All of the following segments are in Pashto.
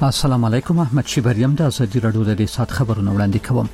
السلام علیکم. احمد شیبریم د ازادي رادیو د سات خبرونه وړاندې کوم.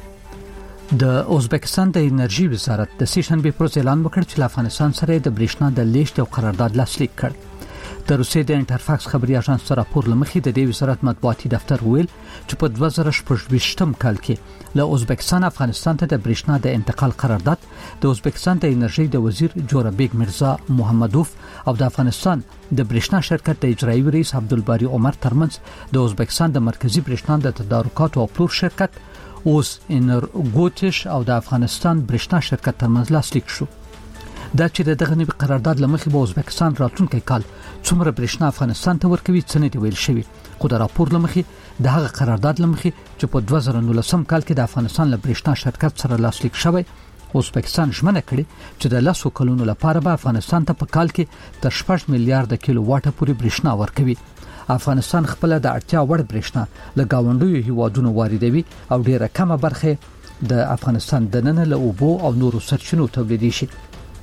د ازبکستان د انرژي وزارت د سیشنبه پر اعلان وکړ چې افغانستان سره د برېښنا د لیږد او قرارداد لاسلیک کړ. د روسیې د انټرفاکس خبري اژانس سره راپور لمخې د دې وزارت مطبوعاتي دفتر ویل چې په 2018 کال کې له ازبکستان افغانستان ته د برېښنا د انتقال قرارداد د ازبکستان د انرژي د وزیر جورابیک مرزا محمدوف او د افغانستان د برېښنا شرکت د اجرایي رئیس عبدالباری عمر ترمنځ د ازبکستان د مرکزی برېښنا د تدارکات او پلور شرکت اوس انرګوتش او د افغانستان برېښنا شرکت ترمنځ لاسلیک شو. دا چې دغه نوي قرارداد لمخې به ازبکستان راتلونکي کال څومره برېښنا افغانستان ته ورکوي څه نه دی ویل شوی، خو د راپور لمخې د هغه قرارداد لمخې چې په 2019 کال کې د افغانستان له برېښنا شرکت سره لاسلیک شوی، ازبکستان ژمنه کړې چې د 10 کلونو لپاره به افغانستان ته په کال کې تر 6 میلیارډ کیلو واټه پورې برېښنا ورکوي. افغانستان خپل د اړتیا وړ برېښنا له گاونډیو هیوادونو واردوي او ډیره کمه برخه د افغانستان د نن له اوبو او نورو سرچینو تولیدي شي.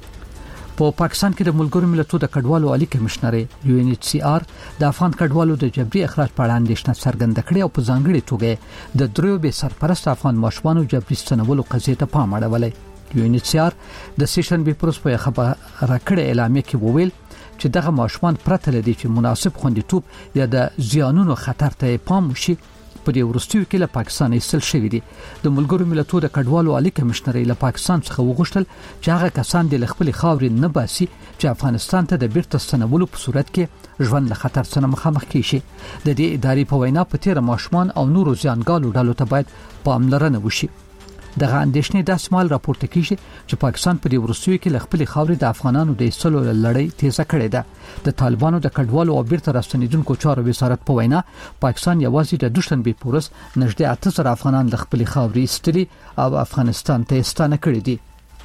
په پاکستان کې د ملګرو ملتونو د کډوالو عالی کمشنر UNHCR د افغان کډوالو د جبري اخراج په اړه اندېښنه څرګنده کړې او په ځانګړي توګه د دریو به سرپرست افغان ماشومانو جبري ستنولو قضیې ته پام اړولی. UNHCR د سیشنبه پروس په خبره راکړه اعلامیه کې وویل چې دغه ماشومان پرته لدی چې مناسب خوندیتوب یا د زیانونو خطر ته پام وشي په دې ورستیو کې له پاکستان ایستل شوی دي. د ملګرو ملتونو د کډوالو عالی کمشنر له پاکستان څخه وغوښتل چې هغه کسان د خپل خاورې نه باسي چې افغانستان ته د بیرته ستنولو په صورت کې ژوند له خطر سره مخامخ کیږي. د دې ادارې په وینا په تیر ماشومان او نورو ځانګالو ډلو ته باید پاملرنه وشي. دغه اندېښنې د اسمال راپورته کیږي چې پاکستان په دې ورستیو کې له خپل خاورې د افغانانو د ایستلو لړۍ تیزه کړې ده. د طالبانو د کډوالو او بیرته راستنیدونکو چارو وزارت په وینا پاکستان یوازې د دوشنبه پورس نږدې 8000 افغانان له خپل خاورې ایستلي او افغانستان ته ستانه کړي دي.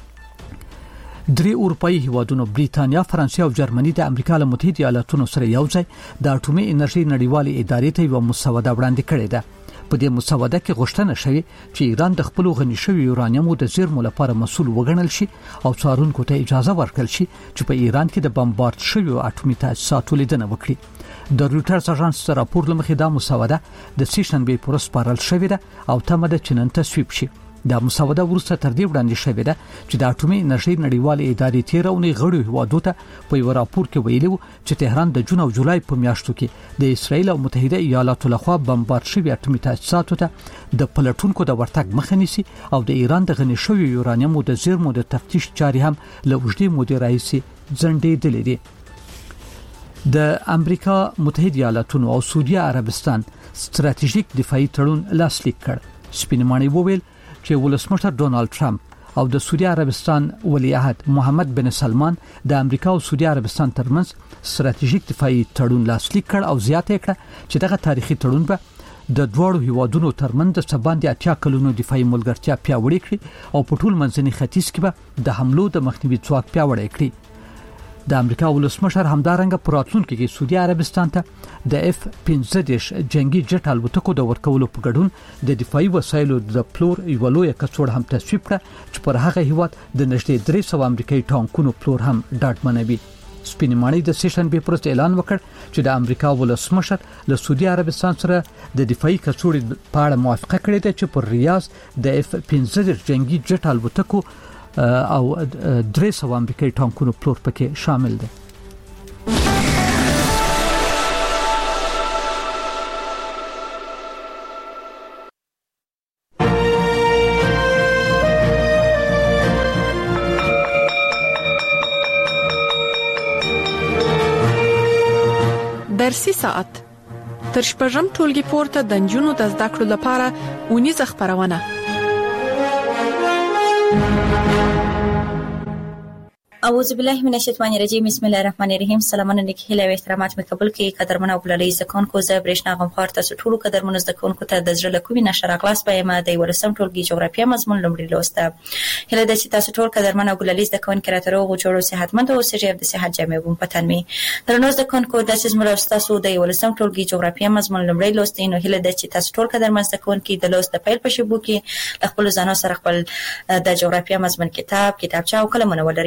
درې اروپאי هیوادونو بریتانیا، فرانسې او جرمني د امریکا له متحده ایالاتونو سره یوځای د اټومي انرژي نړیوالې ادارې ته یو مسوده وړاندې کړې ده. په دې مسوده کې غوښتنه شوې چې ایران د خپل غني شوی یورانیوم د زیرمو لپاره مسؤل وګڼل شي او څارونکو ته اجازه ورکړل شي چې په ایران کې د بمبارد شوی اټومي تاسیساتو لیدنه وکړي. د رويټرز اژانس راپور لمخې دا مسوده د سیشنبه پر سپارل شوې ده او تمه ده چې نن تصویب شي. دا مسوده ورسته تر دې وړاندې شوې ده چې د اټومي انرژي نړیوالې ادارې تیرونی غړو هیوادو ته په یو راپور کې ویلي و چې تهران د جون او جولای په میاشتو کې د اسرایل او متحده ایالاتو لخوا بمبارد شوی اټومي تاسیساتو ته د پلټونکو د ورتګ مخه نیسي او د ایران د غني شوی یورانیوم د زیرمو د تفتیش چاري هم له وجدي مدیر رئیس ځنډېدلې دي. د امریکا متحده ایالاتونو او سعودي عربستان ستراتیژیک دفاعي تړون لاسلیک کړ. سپینماني وویل چې ولسمشر ډونالد ټرمپ او د سعودي عربستان ولیعهد محمد بن سلمان د امریکا او سعودي عربستان ترمنځ ستراتیژیک دفاعي تړون لاسلیک کړ او زیاته کړه چې دغه تاریخي تړون به د دوړو هیوادونو ترمنځ د سباندې 80 کلونو دفاعي ملګرتیا پیاوړې کړي او په ټول منځني ختیځ کې به د حملو د مخنیوي ځواک پیاوړی کړي. د امریکا ولسمشر همدارنګه پراتلونکو کې سعودي عربستان ته د F-15 جنگي جټ الوتکو د ورکولو په ګډون د دفاعي وسایلو د پلور یو لوی کڅوړه هم تصویب کړه چې پر هغه هیواد د نږدې 300 امریکایي ټانکونو پلور هم ډاډمنوي. سپینماني د سیشنبه پروس اعلان وکړ چې د امریکا ولسمشر له سعودي عربستان سره د دفاعي کڅوړې په اړه موافقه کړې ده چې پر ریاض د F-15 جنگي جټ الوتکو او 300 امریکایي ټانکونو پلور پکې شامل دي. درسي ساعت تر شپږم ټولګي پورته د نجونو د زده کړو لپاره اونیزه خبرونه. اعوذ بالله من الشیطان الرجیم. بسم الله الرحمن الرحیم. سلامونه نیکی هیله او احترامات مې قبول کړئ. قدرمن او بللي زکونکو زه برېښنا غمخوار تاسو ټول قدرمن زکونکو ته د زړه کومې نشره کلاس په ما د ولسم ټولګي جغرافیه مضمون لومړی لوسته. هیله ده چې تاسو ټول قدرمن او بللي زکونکو راته روغ او جوړ او صحتمند اوسئ او د صحت جامع وو پتن می. درنو زکونکو د سیمه تاسو د ولسم ټولګي جغرافیه مضمون لومړی لوستئ. نو هیله ده چې تاسو ټول قدرمن زکونکو د لوست د پیل په شبو کې خپل ځانو سره خپل د جغرافیه مضمون کتابچه او قلمونه ولرئ تر څو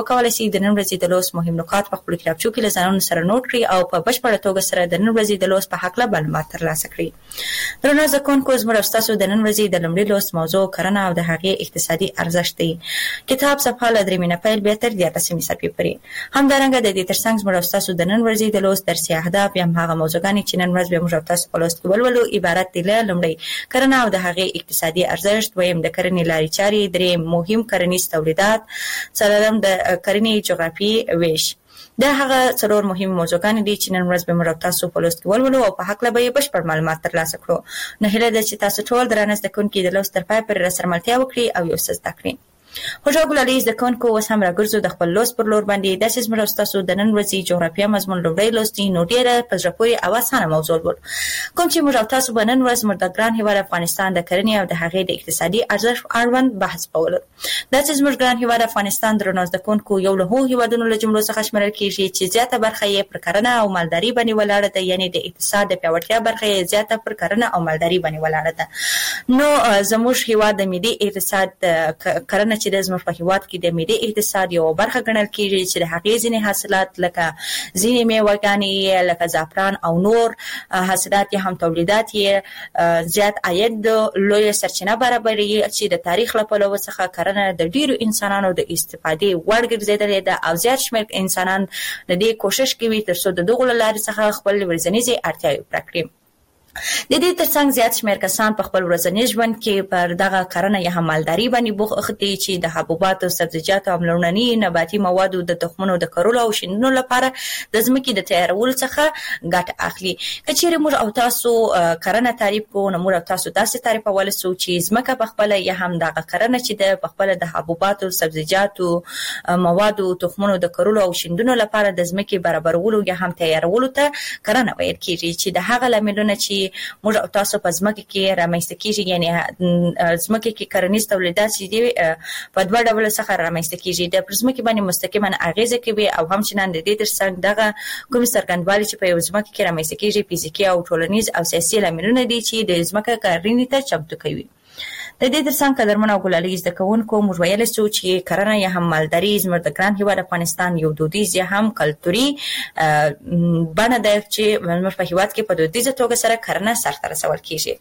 وکولای شي د نن ورځې د لوست مهم نکات په خپل کتابچو کې لزانونو سره نوٹ کړي او په بشپړه توګه سره د نن ورځې د لوست په حق له معلومات ترلاسه کړي. درنو زکونکو زموږ تاسو د نن ورځې د لومړي لوست موضوع کرنه او د هغې اقتصادي ارزښت دی. کتاب صفحه له 3 نه پیل بیا تر 13 صفحې پورې. همدارنګه د دې ترڅنګ زموږ تاسو د نن ورځې د لوست درسي اهداف یا هغه موضوعګانې چې نن ورځ به موږ تاسو په لوست کې ولولو عبارت دي له لومړی کرنه او د هغې اقتصادي ارزښت، دویم د کرنې لارې چارې، دریم مهم کرنیز تولیدات، څلورم د کرنې جغرافي ویش. دا هغه څلور مهم موضوعګانې دي چې نن ورځ به موږ تاسو په لوست کې ولولو او په حق له به بشپړ معلومات ترلاسه کړو. نو هیله ده چې تاسو ټول درانه زده کوونکي د لوست تر پای پورې راسره ملتیا وکړي او یو څه زده کړئ. خوشحال ګلالي زده کوونکو اوس هم راګرځو د خپل لوست پر لور باندې. داسې زموږ تاسو د نن ورځې جغرافیه مضمون لومړی لوست دی، نو ډېره په زړه پورې او اسانه موضوع ول کوم چې موږ تاسو به نن ورځ موږ د ګران هیواد افغانستان د کرنې او د هغې د اقتصادي ارزښت اړوند بحث کول. داسې زموږ ګران هیواد افغانستان درنو زده کوونکو یو له هغو هیوادونو له جملو څخه شمیرل کیږي چې زیاته برخه یې پر کرنه او مالداري باندې ولاړه ده، یعنی د اقتصاد د پیاوړتیا برخه یې زیاته پر کرنه او مالداري باندې ولاړه ده. نو زموږ هیواد د ملي اقتصاد کرنه چې د زموږ په هیواد کې د ملي اقتصاد یو برخه ګڼل کیږي چې د هغې ځینې حاصلات لکه ځینې میوه‌ګانې لکه زعفران او نور حاصلات یې هم تولیدات یې زیات عاید لویه سرچینه برابروي چې د تاریخ له پلوه څخه کرنه د ډیرو انسانانو د استفادې وړ ګرځېدلې ده او زیات شمېر انسانان د دې کوشش کوي ترڅو د دغو له لارې څخه خپل ورځنیزې اړتیاوې پوره کړي. د دې ترڅنګ زیات شمېر کسان په خپل ورځني ژوند کې پر دغه کرنه یا هم مالداري باندې بوخت دي چې د حبوباتو، سبزیجاتو او لومړني نباتي موادو د تخمونو د کرلو او شیندلو لپاره د ځمکې د تیارولو څخه ګټه اخلي. که چیرې موږ او تاسو کرنه تعریف کوو نو موږ او تاسو داسې تعریفولی سو چې ځمکه په خپله یا هم دغه کرنه چې ده په خپله د حبوباتو، سبزیجاتو، موادو، تخمونو د کرلو او شیندلو لپاره د ځمکې برابرولو یا هم تیارولو ته کرنه ویل کېږي چې د هغه لاملونه چې موږ او تاسو په ځمکه کې رامنځته کیږي، یعنی ځمکه کې کرنیز تولیدات چې دي په دوه ډول څخه رامنځته کیږي، د پر ځمکې باندې مستقیما اغیزه کوي او همچنان د دې ترڅنګ دغه کوم څرګندوالي چې په یو ځمکه کې رامنځته کیږي فزیکي او ټولنیز او سیاسي لاملونه دي چې د ځمکه کرنې ته چمتو کوي. د دې ترڅنګ قدرمن او ګلالي زده کوونکو موږ ویلی سو چې کرنه یا هم مالداري زموږ د ګران هیواد افغانستان یو دودیز یا هم کلتوري بڼه ده چې زموږ په هیواد کې په دودیزه توګه سره کرنه سرته رسول کیږي.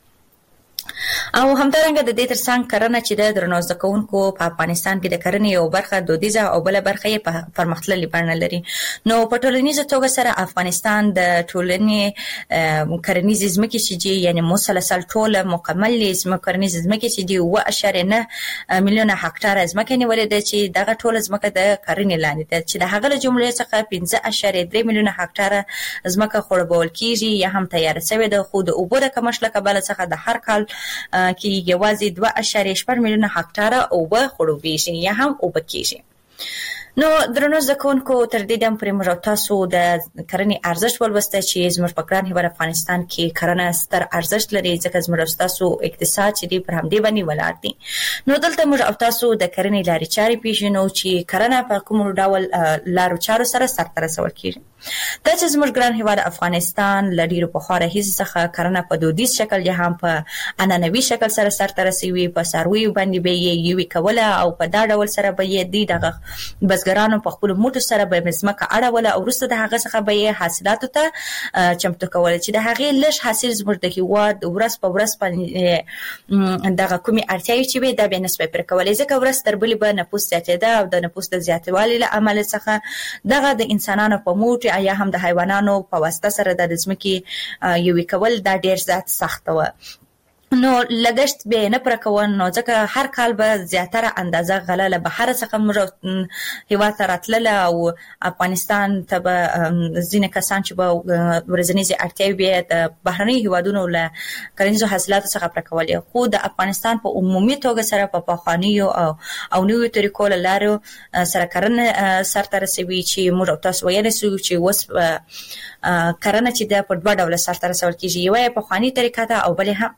او همدارنګه د دې ترڅنګ کرنه چې د درنو زده کوونکو په افغانستان کې د کرنې یو برخه دودیزه او بله برخه یې په پرمختللې بڼه لري. نو په ټولنیزه توګه سره افغانستان د ټولنې کرنیزې ځمکې چې دي یعنې مسلسل ټوله مکملې کرنیزې ځمکې چې دي 7.9 میلیونه هکټاره ځمکه نیولې ده چې دغه ټوله ځمکه د کرنې لاندې ده چې د هغه له جملې څخه 15.3 میلیونه هکټاره ځمکه خړوبول کیږي یا هم تیاره شوې ده، خو د اوبو د کمښت له کبله څخه د هر کال کې یوازې 2.8 میلیونه هکټاره اوبه خړوبېږي یا هم اوبه کېږي. نو درنو زده کوونکو تر دې دم پورې موږ تاسو د کرنې ارزښت ولوسته چې زموږ په ګران هیواد افغانستان کې کرنه ستر ارزښت لري ځکه زموږ تاسو اقتصاد چې دی پر همدې باندې ولاړ دی. نو دلته موږ تاسو د کرنې لارې چارې پیژنو چې کرنه په کوم ډول لارو چارو سره سرته رسول کیږي. دا چې زموږ ګران هیواد افغانستان له ډېرو پخوا راهیسې څخه کرنه په دودیز شکل یا هم په عنعنوي شکل سره سرته رسوي، په څارویو باندې به یې یوې کوله او په دا ډول سره به یې دی دغه بزګرانو په خپلو موټو سره به یې ځمکه اړوله او وروسته د هغه څخه به یې حاصلاتو ته چمتو کوله چې د هغې لږ حاصل زموږ د هېواد ورځ په ورځ باندې دغه کومې اړتیاوې چې وې دا بیا نسبه پوره کولی ځکه ورځ تر بلې به نفوس زیاتېده او د نفوس د زیاتوالي له امله څخه دغه د انسانانو په موټ یا هم د حیوانانو په واسطه سره د ځمکې یوې کول دا ډېر زیات سخته وه. نو لګښت به نه پوره کوه نو ځکه هر کال به زیاتره اندازه غله له بهر څخه موږ هېواد ته راتلله او افغانستان ته به ځینې کسان چې به ورځنیزې اړتیاوې به د بهرنیو هېوادونو له کرنیزو حاصلاتو څخه پوره کولې، خو د افغانستان په عمومي توګه سره په پخوانیو او نویو طریقو له لارو سره کرنه سرته رسوي چې موږ تاسو ویلی سو چې اوس کرنه چې ده په دوه ډوله سرته رسول کېږي، یوه یې پخواني طریقه ده او بلې هم عصري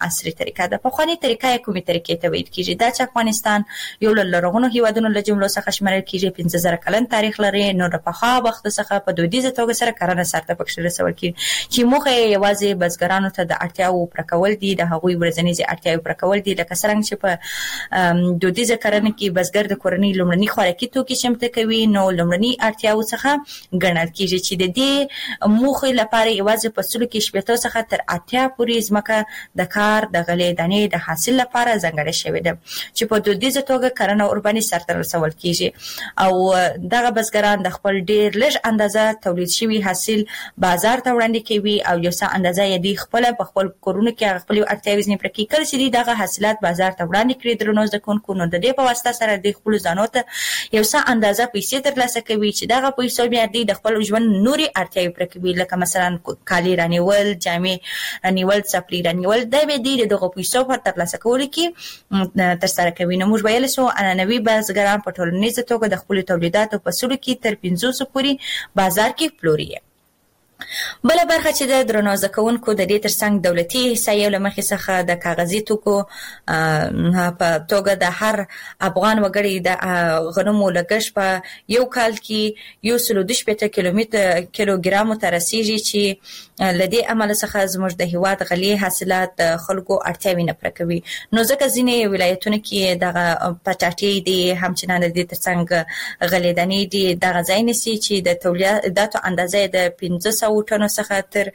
طریقه ده. په خواني طریقه کومه طریقې ته ویل کیږي دا چې افغانستان یو لرغونو هیوادونو له جملو څخه شمارل کیږي 15000 کلن تاریخ لري. نو د پخوا وخت څخه په دودیزه توګه سره کرنه سرته پکښ رسول کیږي چې موخه یوازې بزګرانو ته د اړتیاو پر کول دي د هغوی ورځنی اړتیاو پر کول دي. لکه څنګه چې په دودیزه کرنه کې بزګر د کورنۍ لومړني خوراکي توکي چمتو کوي نو لومړني اړتیاو څخه ګڼل کیږي چې د دې موخه لپاره یوازې په سلو کې شپږ څخه تر 80 پورې ځمکه د کار د غلې دانې د حاصل لپاره ځانګړې شوې ده چې په دودیزه توګه کرنه اورباني سرته رسول کیږي او دغه بزګران د خپل ډیر لږ اندازه تولید شوی حاصل بازار ته وړاندې کوي او یو څه اندازه یې د خپل په خپل کورونو کې خپل اړتیاوې ځنې پرې کړي چې دغه حاصلات بازار ته وړاندې کړي. درنو ځکونکو نو د دې په واسطه سره د خپل ځانو ته یو څه اندازه پیسې ترلاسه کوي چې دغه پیسې بیا د خپل ژوند نوري اړتیاوې پرې کوي لکه مثلا کالي رانیول جامې رانیول څپلي رانیول د دې دغه پیسې په ترلاسه کولو کې تر سره کوي. نو موږ ویل سو انانوي بزګران په ټولنیزه توګه د خپل تولیداتو په سلو کې تر 500 پورې بازار کې پلوري. بل برخه چې د درنو ځکونکو د دې ترڅنګ دولتي حصایو لمخې څخه د کاغذي توکو په توګه د هر افغان وګړي د غنمو لګښت په یو کال کې 112 کیلوګرام ته رسیږي چې لدی عمل څخه زموږ د هیواد غلي حاصلات خلکو اړتیاوې نه پوره کوي. نو ځکه ځینې ولایتونو کې د پټاټي دي همچنان د دې ترڅنګ غلې دانې دي د غځای نسی چې د تولیداتو اندازې د 500 ټنو څخه تر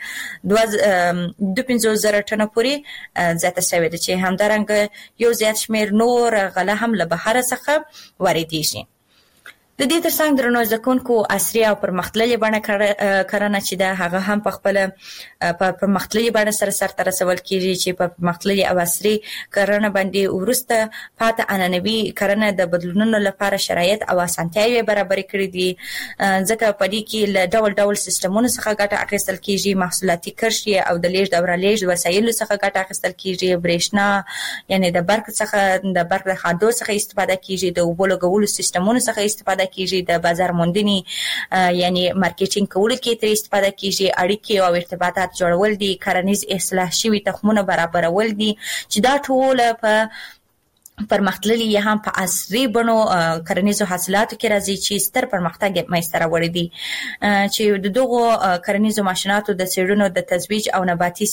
2500 ټنو پورې زیاته شوې ده چې همدارنګه یو زیات شمیر نور غله هم له بهر څخه واردېږي. د دې ترڅنګ درنو ځکونکو عصري او پرمختللي بڼه کرنه چې ده هغه هم په خپل په پرمختللي بڼه سرته رسول کیږي چې په پرمختللي او عصري کرنه باندې ورسته پاتې انانوي کرنه د بدلونونو لپاره شرایط او اسانتیاوې برابر کړې دي ځکه په دې کې له ډول ډول سیستمونو څخه ګټه اخیستل کیږي محصولاتي کرښې او د لیږد او رالېږد وسایلو څخه ګټه اخیستل کیږي برېښنا یعنی د برق څخه د برق د خادو څخه استفاده کیږي د اوبو لګولو سیستمونو څخه استفاده کیږي د بازار موندنې یعنی مارکیټینګ کولو کې تر استفاده کیږي اړیکې او ارتباطات جوړول دي کرنیز اصلاح شوی تخمونه برابرول دي چې دا ټول په پرمختللي یا هم په عصري بڼو کرنیزو حاصلاتو کې راځي چې ستر پرمختګ مېسته راوړي دي چې د دغو کرنیزو ماشیناتو د څېړنو د تزویج او نباتي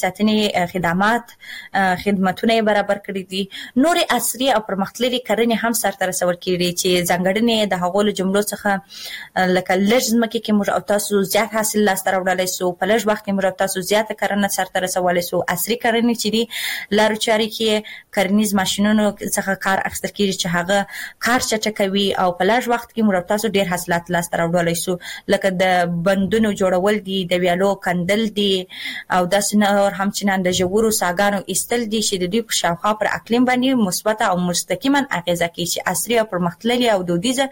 ساتنې خدماتونه برابر کړي دي. نورې عصري او پرمختللي کرنې هم سرته رسول کېږي چې ځانګړنې د هغو له جملو څخه لکه لږ ځمکې کې موږ او تاسو زیات حاصل لاسته راوړلی سو په لږ وخت کې موږ او تاسو زیاته کرنه سرته رسولی سو. عصري کرنې چې دي لارو چارې کې کرنیز ماشینونو څخه کار اخیستل کیږي چې هغه کار چټکوي او په لږ وخت کې موږ تاسو ډیر حاصلات لاسته راوړلی سو لکه د بندونو جوړول دي د ویالو کندل دي او داسې نور همچنان د ژورو ساګانو ایستل دي چې د دوی په شاوخوا پر اقلیم باندې مثبت او مستقیما اغیزه کوي چې عصري او پرمختللي او دودیزه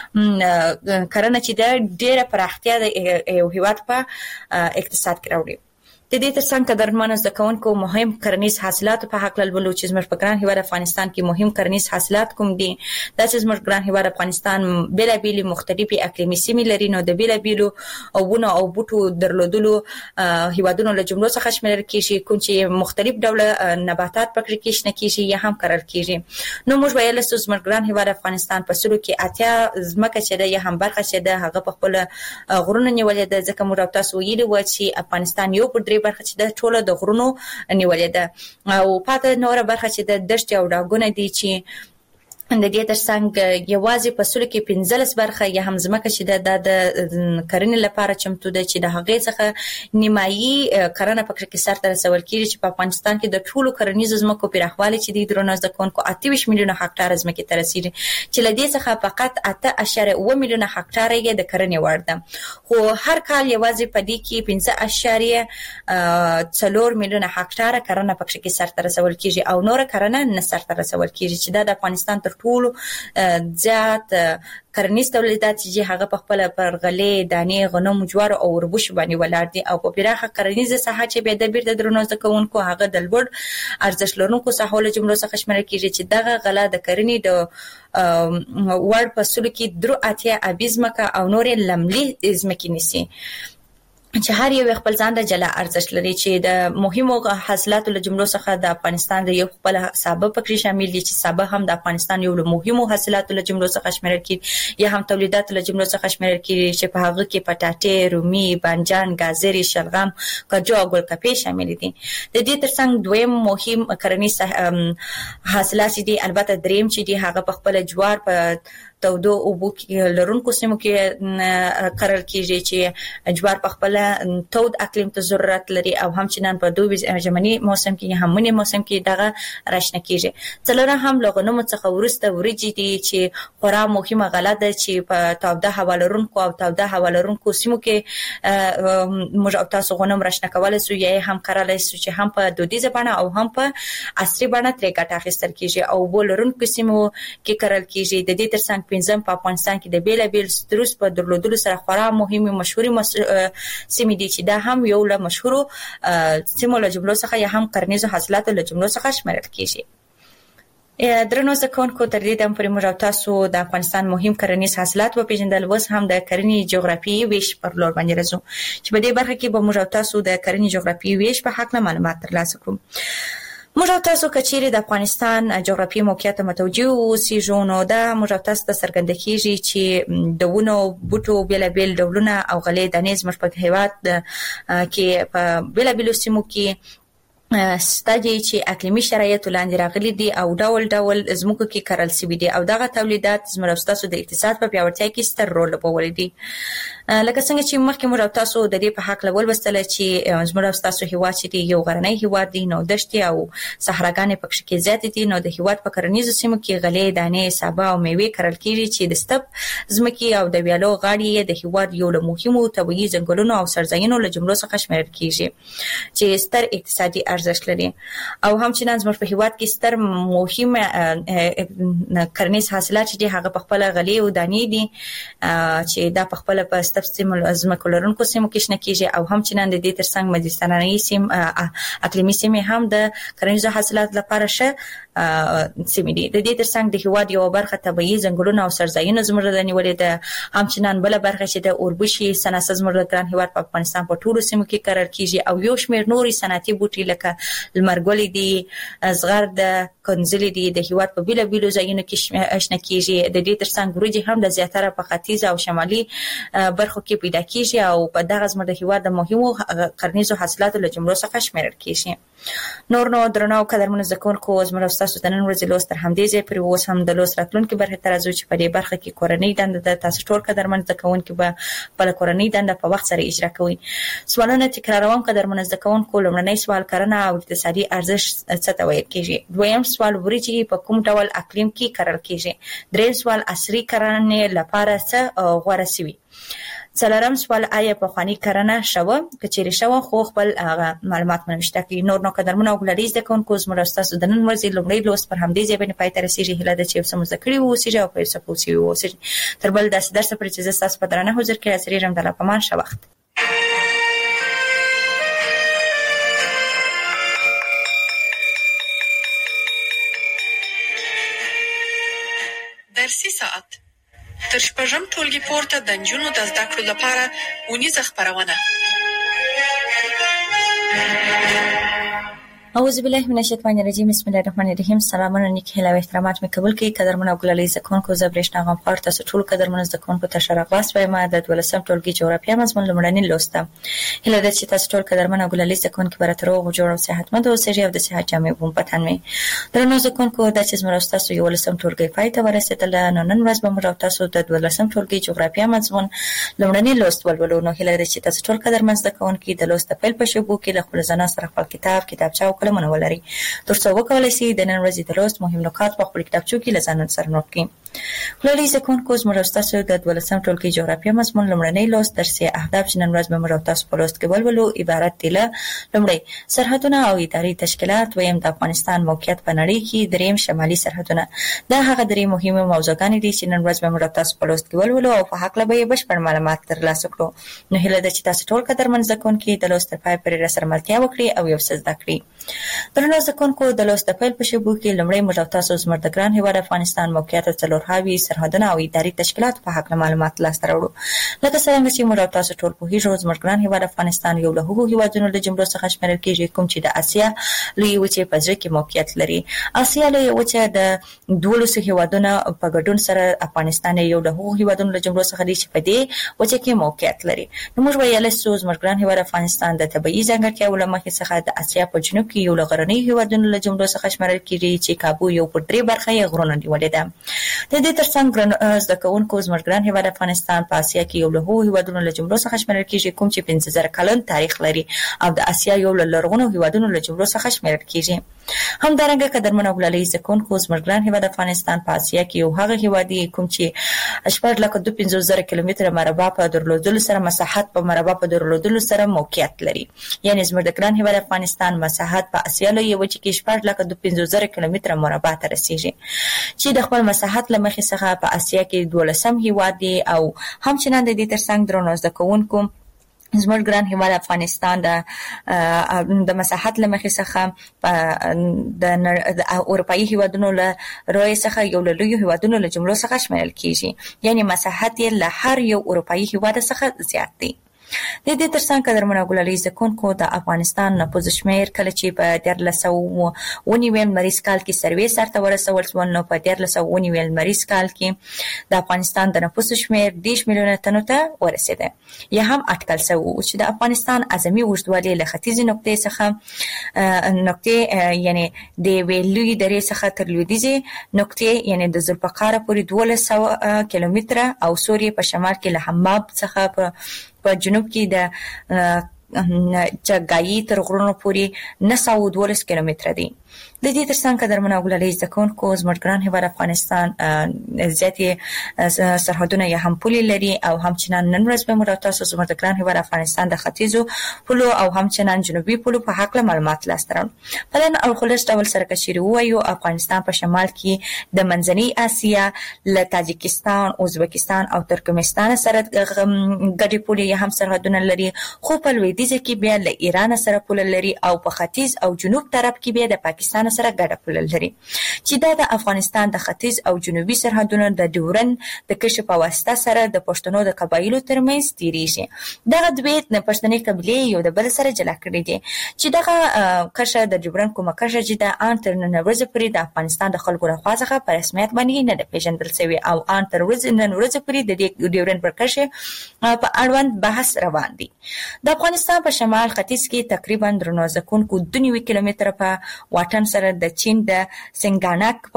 کرنه چې د ډیره پراختیا د یو هیواد په اقتصاد کې راوړي. د دې ترڅنګ قدرمنو زده‌کوونکو مهم کرنیز حاصلات په حق لولو چې زموږ په ګران هیواد افغانستان کې مهم کرنیز حاصلات کوم دي دا چې زموږ ګران هیواد افغانستان بیلابیل مختلفي اقلیمي سیمې لري نو د بیلابیلو ونو او بوټو درلودلو هیوادونو له جملو څخه شمیرل کیږي کوم چې مختلف ډوله نباتات پکې کې شنه کیږي یا هم کرل کیږي. نو موږ ویل چې زموږ ګران هیواد افغانستان په سلو کې اتیا ځمکه چې ده یا هم برخه چې ده هغه په خپل غرونو نیولې ده ځکه موږ تاسو ویلي و چې افغانستان یو په درې برخه چې د ټوله د غرونو نیولې ده او پاتې نوره برخه چې د دشت او ډاګونه دي چې د دې ترڅنګ یوازې په سلو کې 15 برخه یا هم ځمکه چې د کرنې لپاره چمتو ده چې د هغې څخه نیمایي کرنه پکې کې سرته رسول کیږي چې په افغانستان کې د ټولو کرنیزو ځمکو پراخوالی چې د درنو زده‌کوونکو 28 میلیونه هکټاره ځمکې ته رسیږي چې له دې څخه فقط 8.7 میلیونه هکټاره یې د کرنې وړ ده خو هر کال یوازې په دې کې 5.4 میلیونه هکټاره کرنه پکې کې سرته رسول کیږي او نور کرنه نه سرته رسول کیږي چې د افغانستان تر ټولو زیات کرنیز تولیدات چې هغه په خپل پر غلې دانې غنم جوار او وربوش باندې ولاړ دي او په پراخه کرنیزه ساحه چې به د بیرته درنو ځکونکو هغه د لوړ ارزښت لرونکو ساحو له جملو څخه شمېرل کیږي چې دغه غله د کرنې د وړ په سلو کې 3 اتیا ابیزمکه او نورې لملي ځمکې نيسي. چې هر یو خپل ځان د جلا ارزښت لري چې د مهمو حاصلاتو له جملو څخه د افغانستان د یو خپل سابه پکې شامل دي چې سابه هم د افغانستان یو له مهمو حاصلاتو له جملو څخه شمیرل کیږي یا هم تولیدات له جملو څخه شمیرل کیږي چې په هغه کې پټاټې، رومي، بانجان، گازرې، شلغم، کاجو او ګلکپې شامل دي. د دې ترڅنګ دویم مهم کرنیز حاصلات دي البته دریم چې دي هغه په خپل جوار په تودو اوبو کې لرونکو سیمو کې کرل کیږي چې جوار په خپل تود اقلیم ته ضرورت لري او همچنان په دوبي ژمني موسم کې هم منی موسم کې دغه راشنه کیږي. څلورم هم لغونمو څخه ورسته وريجي دي چې خورا مهمه غله ده چې په توده هوا لرونکو او توده هوا لرونکو سیمو کې موږ او تاسو غنم راشنه کولای سو یا هم کرلای سو چې هم په دودیزه بڼه او هم په عصري بڼه ترې ګټه اخیستل کیږي او بولرونکو سیمو کې کرل کیږي. د دې ترڅنګ پنځم په افغانستان کې د بیلابیل ستروس په درلودلو سره خورا مهمه مشهوري سیمې دي چې دا هم یو له مشهورو سیمو له جملو څخه یا هم کرنیزو حاصلاتو له جملو څخه شمیرل کیږي. درنو زکونکو تر دې دم پرې موږ تاسو د افغانستان مهم کرنیز حاصلات په پیژندل وس هم د کرنې جغرافیایي ویش پر لور باندې راځو چې په دې برخه کې به موږ تاسو د کرنې جغرافیایي ویش په حق معلومات ترلاسه کړو. موږ تاسو کچېری د افغانستان جغرافیایي موقعیت متوجه اوسئ نو دا موږ تاسو ته څرګند کیږي چې د ونو بوټو بیلابیل ډولونه او غلې دانې زموږ په هیواد کې په بیلابیل سیمو کې ستدي چې اقلیمي شرایط لاندې راغلي دي او ډول ډول زموږ کې کرل سوي دي او دغه تولیدات زموږ تاسو د اقتصاد په پیاوړتیا کې ستر رول لوبولی دي. لکه څنګه چې مخکې موږ تاسو د دې په حق لول وستل چې زموږ تاسو هیواد چې یو غرنی هیواد دی نو دشتي او صحراګانې پکې کې زیات دي نو د هیواد په کرنیزو سیمو کې غلې دانې سابه او میوې کرل کیږي چې د ستپ زمکي او د ویالو غاړي د هیواد یو له مهمو طبيعي ځنګلونو او سرزاینو له جملو څخه شمیرل کیږي چې ستر اقتصادي ارزښت لري او همچنان زموږ په هیواد کې ستر مهم کرنیز حاصلات چې هغه په خپل غلې او دانې دي چې دا په خپل په ستپ سیمو زمکو لرونکو سیمو کې شنه کیږي او همچنان د دې ترڅنګ مدیترانه‌ای سیم اقلیمي سیمې هم د کرنیزو حاصلات لپاره ښه سیمې دي. د دې ترڅنګ د هیواد یو برخه طبيعي ځنګلونه او سرزاینونه زموږ د نیولې ده همچنان بل برخه چې د اوربشي صنعت زموږ د ګران هیواد په افغانستان په ټولو سیمو کې کرل کیږي او یو شمېر نوري صنعتي بوټي لکه لمرګل دي زغرد کنځلې دي د هیواد په بیلابیلو ځایونو کې شنه کیږي. د دې ترڅنګ وريجي هم د زیاتره په ختیځ او شمالي برخو کې پیدا کیږي او په دغه زموږ د هیواد د مهمو کرنیزو حاصلاتو له جملو څخه شمیرل کیږي. نو درنو قدرمنو زکونکو زموږ تاسو د نن ورځې لوست تر همدې ځای پورې اوس هم د لوست راتلونکي برخه ته راځو چې په دې برخه کې کورنۍ دنده د تاسو ټول قدرمن زکونکو به خپل کورنۍ دنده په وخت سره اجرا کوي. سوالونه تکراروم قدرمن زکونکو. لومړنی سوال کرنه او اقتصادي ارزښت څه ته ویل کیږي؟ دویم سوال وريجي په کوم ډول اقلیم کې کرل کیږي؟ دریم سوال عصري کرنې لپاره څه غوړه سوي؟ څلورم سوال آیا په خواني کرنه شوه کچېری شوه خو خپل معلومات منشته کی. نور نو قدرمنو غلریز د کون کوز مرستاسو د نن ورځې لومړی لوست پر همدې ځای باندې پای ته رسیږي. هله د چې سم ذکر وو سیجه او په سپوسی وو سیجه تر بل داسې درس پر چې تاسو په درنه حضور کې حاضر یم. د لپمان ښه وخت. درسي ساعت تر شپږم ټولګي پورته د نجونو د زده کړو لپاره اونیزه خپرونه. اعوذ بالله من الشیطان الرجیم. بسم الله الرحمن الرحیم. سلامونه نیک هیله او احترامات مې قبول کړئ. قدرمن او ګلالي زکونکو زبرشنا غم خار تاسو ټول قدرمن زکونکو ته شرغلاس وایم. د 12م ټولګي جغرافیه مضمون لمړنی لوسته. هیله ده چې تاسو ټول قدرمن او ګلالي زکونکو برته روغ جوړ او صحتمند اوسئ او د صحت جامع بوم پتن مې. درنو زکونکو د چې زموږ تاسو یو لسم ټولګي پای ته ورسېدل. نن ورځ به موږ تاسو د 12م ټولګي جغرافیه مضمون لمړنی لوست ولولو. نو هیله ده چې تاسو ټول قدرمن زکونکو د لوست په پیل په شوبو کې له خپل ځان سره خپل کتابچه او قلم ولري ترڅو وکولای شي د نن ورځې د لوست مهم نکات په خپل کتابچو کې لزان سره نوٹ کړئ. ګلالي زکونکو زموږ تاسو د 12م ټولګي جغرافیه مضمون لمړنی لوست درسي اهداف چې نن ورځ به موږ تاسو په لوست کې ولولو عبارت دي له لمړی سرحدونه او اداري تشکیلات، دویم د افغانستان موقعیت په نړۍ کې، دریم شمالي سرحدونه. دا هغه درې مهمه موضوعګانې دي چې نن ورځ به موږ تاسو په لوست کې ولولو او په حق له به بشپړ معلومات ترلاسه کړو. نو هیله ده چې تاسو ټول قدرمن زکونکو د لوست په پای پورې راسره ملتیا وکړي او یو څه زده کړئ. درنو زکونکو د لوست په پیل په شوبو کې لمړی موږ تاسو زموږ د ګران هیواد افغانستان موقعیت څلور کارکړناوي سرحدونه او اداري تشکیلات په حق معلومات لاسته راوړو. لکه څنګه چې موږ تاسو ټول په هیڅ زموږ ګران هیواد افغانستان یو له هغو هیوادونو د جملو څخه شمیرل کیږي کوم چې د اسیا لوی وچې په ځای کې موقعیت لري. اسیا لوی وچه د 12 هیوادونو په ګډون سره افغانستان یو له هغو هیوادونو د جملو څخه دی چې په دې وچه کې موقعیت لري. نو موږ ویل چې زموږ ګران هیواد افغانستان د طبيعي ځانګړتیاو له مخې څخه د اسیا په جنوب کې یو له غرنۍ هیوادونو له جملو څخه شمیرل کیږي چې کابو یو پر 3 برخه یې غرونه نیولې ده. د دې ترڅنګ زده کوونکو زموږ ګران هیواد افغانستان په اسیا کې یو له هغو هیوادونو له جملو څخه شمیرل کیږي کوم چې 15000 کلن تاریخ لري او د اسیا یو له لرغونو هیوادونو له جملو څخه شمیرل کیږي. همدارنګه قدرمن وګړي ځکونکو زموږ ګران هیواد افغانستان په اسیا کې یو هغه هیواد دی کوم چې 8.25 کیلومتره مربع په درلودلو سره مساحت په مربع په درلودلو سره موقعیت لري. یعنی زموږ ګران هیواد افغانستان مساحت په اسیا له یو چې 8.25 کیلومتره مربع ته رسیږي چې د خپل مساحت له مخې څخه په اسیا کې 12م هیواد دی او همچنان د دې ترڅنګ درنو زده کوونکو زموږ ګران هیواد افغانستان د مساحت له مخې څخه د اروپאי هیوادونو له روی څخه یو له لوی هیوادونو له جملو څخه شمیرل کیږي. یعنی مساحت یې له هر یو اروپאי هیواد څخه زیات دی. د دې ترڅنګ قدرمنو ګلالي ځکونکو د افغانستان نفوذ شمیر کله چې په 1319 مریض کال کې سروې سرته ورسول شو نو په 1319 مریض کال کې د افغانستان د نفوذ شمیر 10 میلیونه تنو ته ورسېده. یا هم اټکل شو چې د افغانستان اعظمي اوږدوالی له ختیځې نقطې څخه یعنی د ویلوی درې څخه تر لویدیځې نقطې یعنی د ذوالفقار پورې 1200 کیلومتره او سوریه په شمال کې له حماب څخه په جنوب کې د چګایي تر غرونو پورې 912 کیلومتره دی. د دې ترڅنګ قدرمنو وګړي ځکونکو زموږ ګران هیواد افغانستان زیاتې سرحدونه یا هم پولې لري او همچنان نن ورځ به موږ تاسو زموږ ګران هیواد افغانستان د ختیځو پولو او همچنان جنوبي پولو په حق له معلومات لاسته راوړو. پلان او خلاص ډول سره کشيري وایو افغانستان په شمال کې د منځنۍ اسیا له تاجکستان، ازبکستان او ترکمنستان سره ګډي پولې یا هم سرحدونه لري، خو په لویدیځ کې بیا له ایران سره پوله لري او په ختیځ او جنوب طرف کې بیا د پاکستان سره ګډه پوله لري چې دا د افغانستان د ختیځ او جنوبي سرحدونو د ډیورن د کشف په واسطه سره د پښتنو د قبایلو ترمنځ تیریږي. دغه دوی د پښتني قبیلې یو د بل سره جلا کړی دي چې دغه کشه د ډیورن کومه کشه چې د ان تر نن ورځې پورې د افغانستان د خلکو لخوا څخه په رسمیت باندې نه ده پیژندل شوی او ان تر نن ورځې پورې د ډیورن پر کشه په اړوند بحث روان دي. د افغانستان په شمال ختیځ کې تقریبا درنو ځکونکو 2 کیلومتره په واټن سره د چین د سنګانک په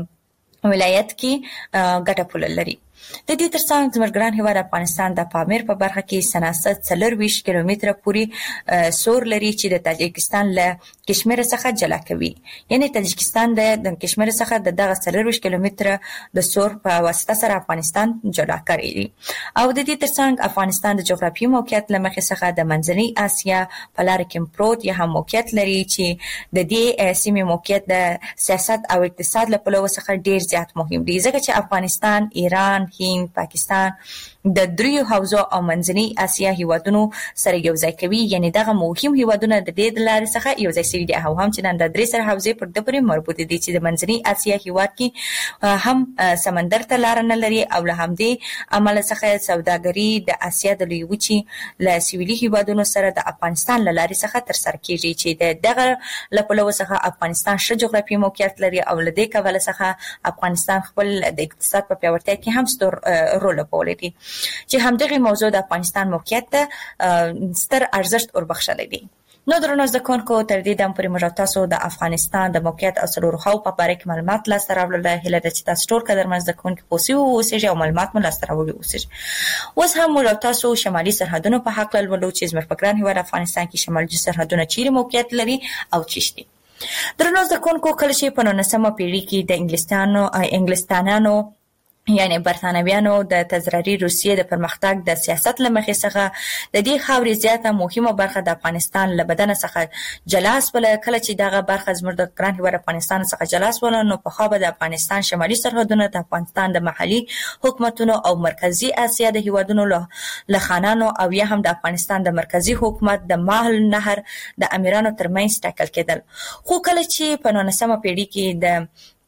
ولایت کې ګټه پوله لري. د دې ترڅنګ زموږ ګران هیواد افغانستان د پامیر په برخه کې سناست 24 کیلومتره پورې سور لري چې د تاجکستان له کشمیر څخه جلا کوي. یعنی تاجکستان د کشمیر څخه دغه 24 کیلومتره د سور په واسطه سره افغانستان جلا کوي. او د دې ترڅنګ افغانستان د جغرافیوي موقعیت له مخې څخه د منځنۍ اسیا په لار کې پروت یا هم موقعیت لري چې د دې سیمې موقعیت د سیاست او اقتصاد له پلوه څخه ډیر زیات مهم دی ځکه چې افغانستان، ایران، هند، پاکستان د دریو حوزو او منځنۍ اسیا هیوادونو سره یو ځای کوي. یعنی دغه مهم هیوادونه د دې لارې څخه یو ځای شوي دي او هم چې د درې سره حوزې پر د پورې مربوط دي چې د منځنۍ اسیا هیواد کې هم سمندر ته لار نه لري او له همدې عمل څخه سوداګري د اسیا د لوی وچې له سویلي هیوادونو سره د افغانستان له لارې څخه تر سره کیږي چې دغه له پلوه څخه افغانستان ښه جغرافیوي موقعیت لري او له دې کبله څخه افغانستان خپل د اقتصاد په پیاوړتیا کې هم ستر رول لوبولی چې همدغه موضوع د افغانستان موقعیت ته ستر ارزښت وربخښلی دی. نو درنو زده کوونکو تر دې دم پورې موږ تاسو د افغانستان د موقعیت او څلورو خواو په باره کې معلومات لاسته راوړل. هیله ده چې تاسو ټول قدرمن زده کوونکي پوه شوي اوسئ او معلومات مو لاسته راوړي اوسئ. اوس هم موږ تاسو شمالي سرحدونو په حق لولو چې زموږ په ګران هیواد افغانستان کې شمالي سرحدونه چیرې موقعیت لري او چیرې دي. درنو زده کوونکو کله چې په 19مه پیړۍ کې د انګلستانانو یعنی برتانویانو د تزراري روسیې د پرمختګ د سیاست له مخې څخه د دې خاورې زیاته مهمه برخه د افغانستان له بدن څخه جلا شوله. کله چې دغه برخه زموږ د ګران هیواد افغانستان څخه جلا شوله نو په خوا به د افغانستان شمالي سرحدونه د افغانستان د محلي حکومتونو او مرکزی اسیا د هیوادونو له خانانو او یا هم د افغانستان د مرکزی حکومت د ماهل نهر د امیرانو ترمنځ ټاکل کېدل. خو کله چې په 19مه پیړۍ کې د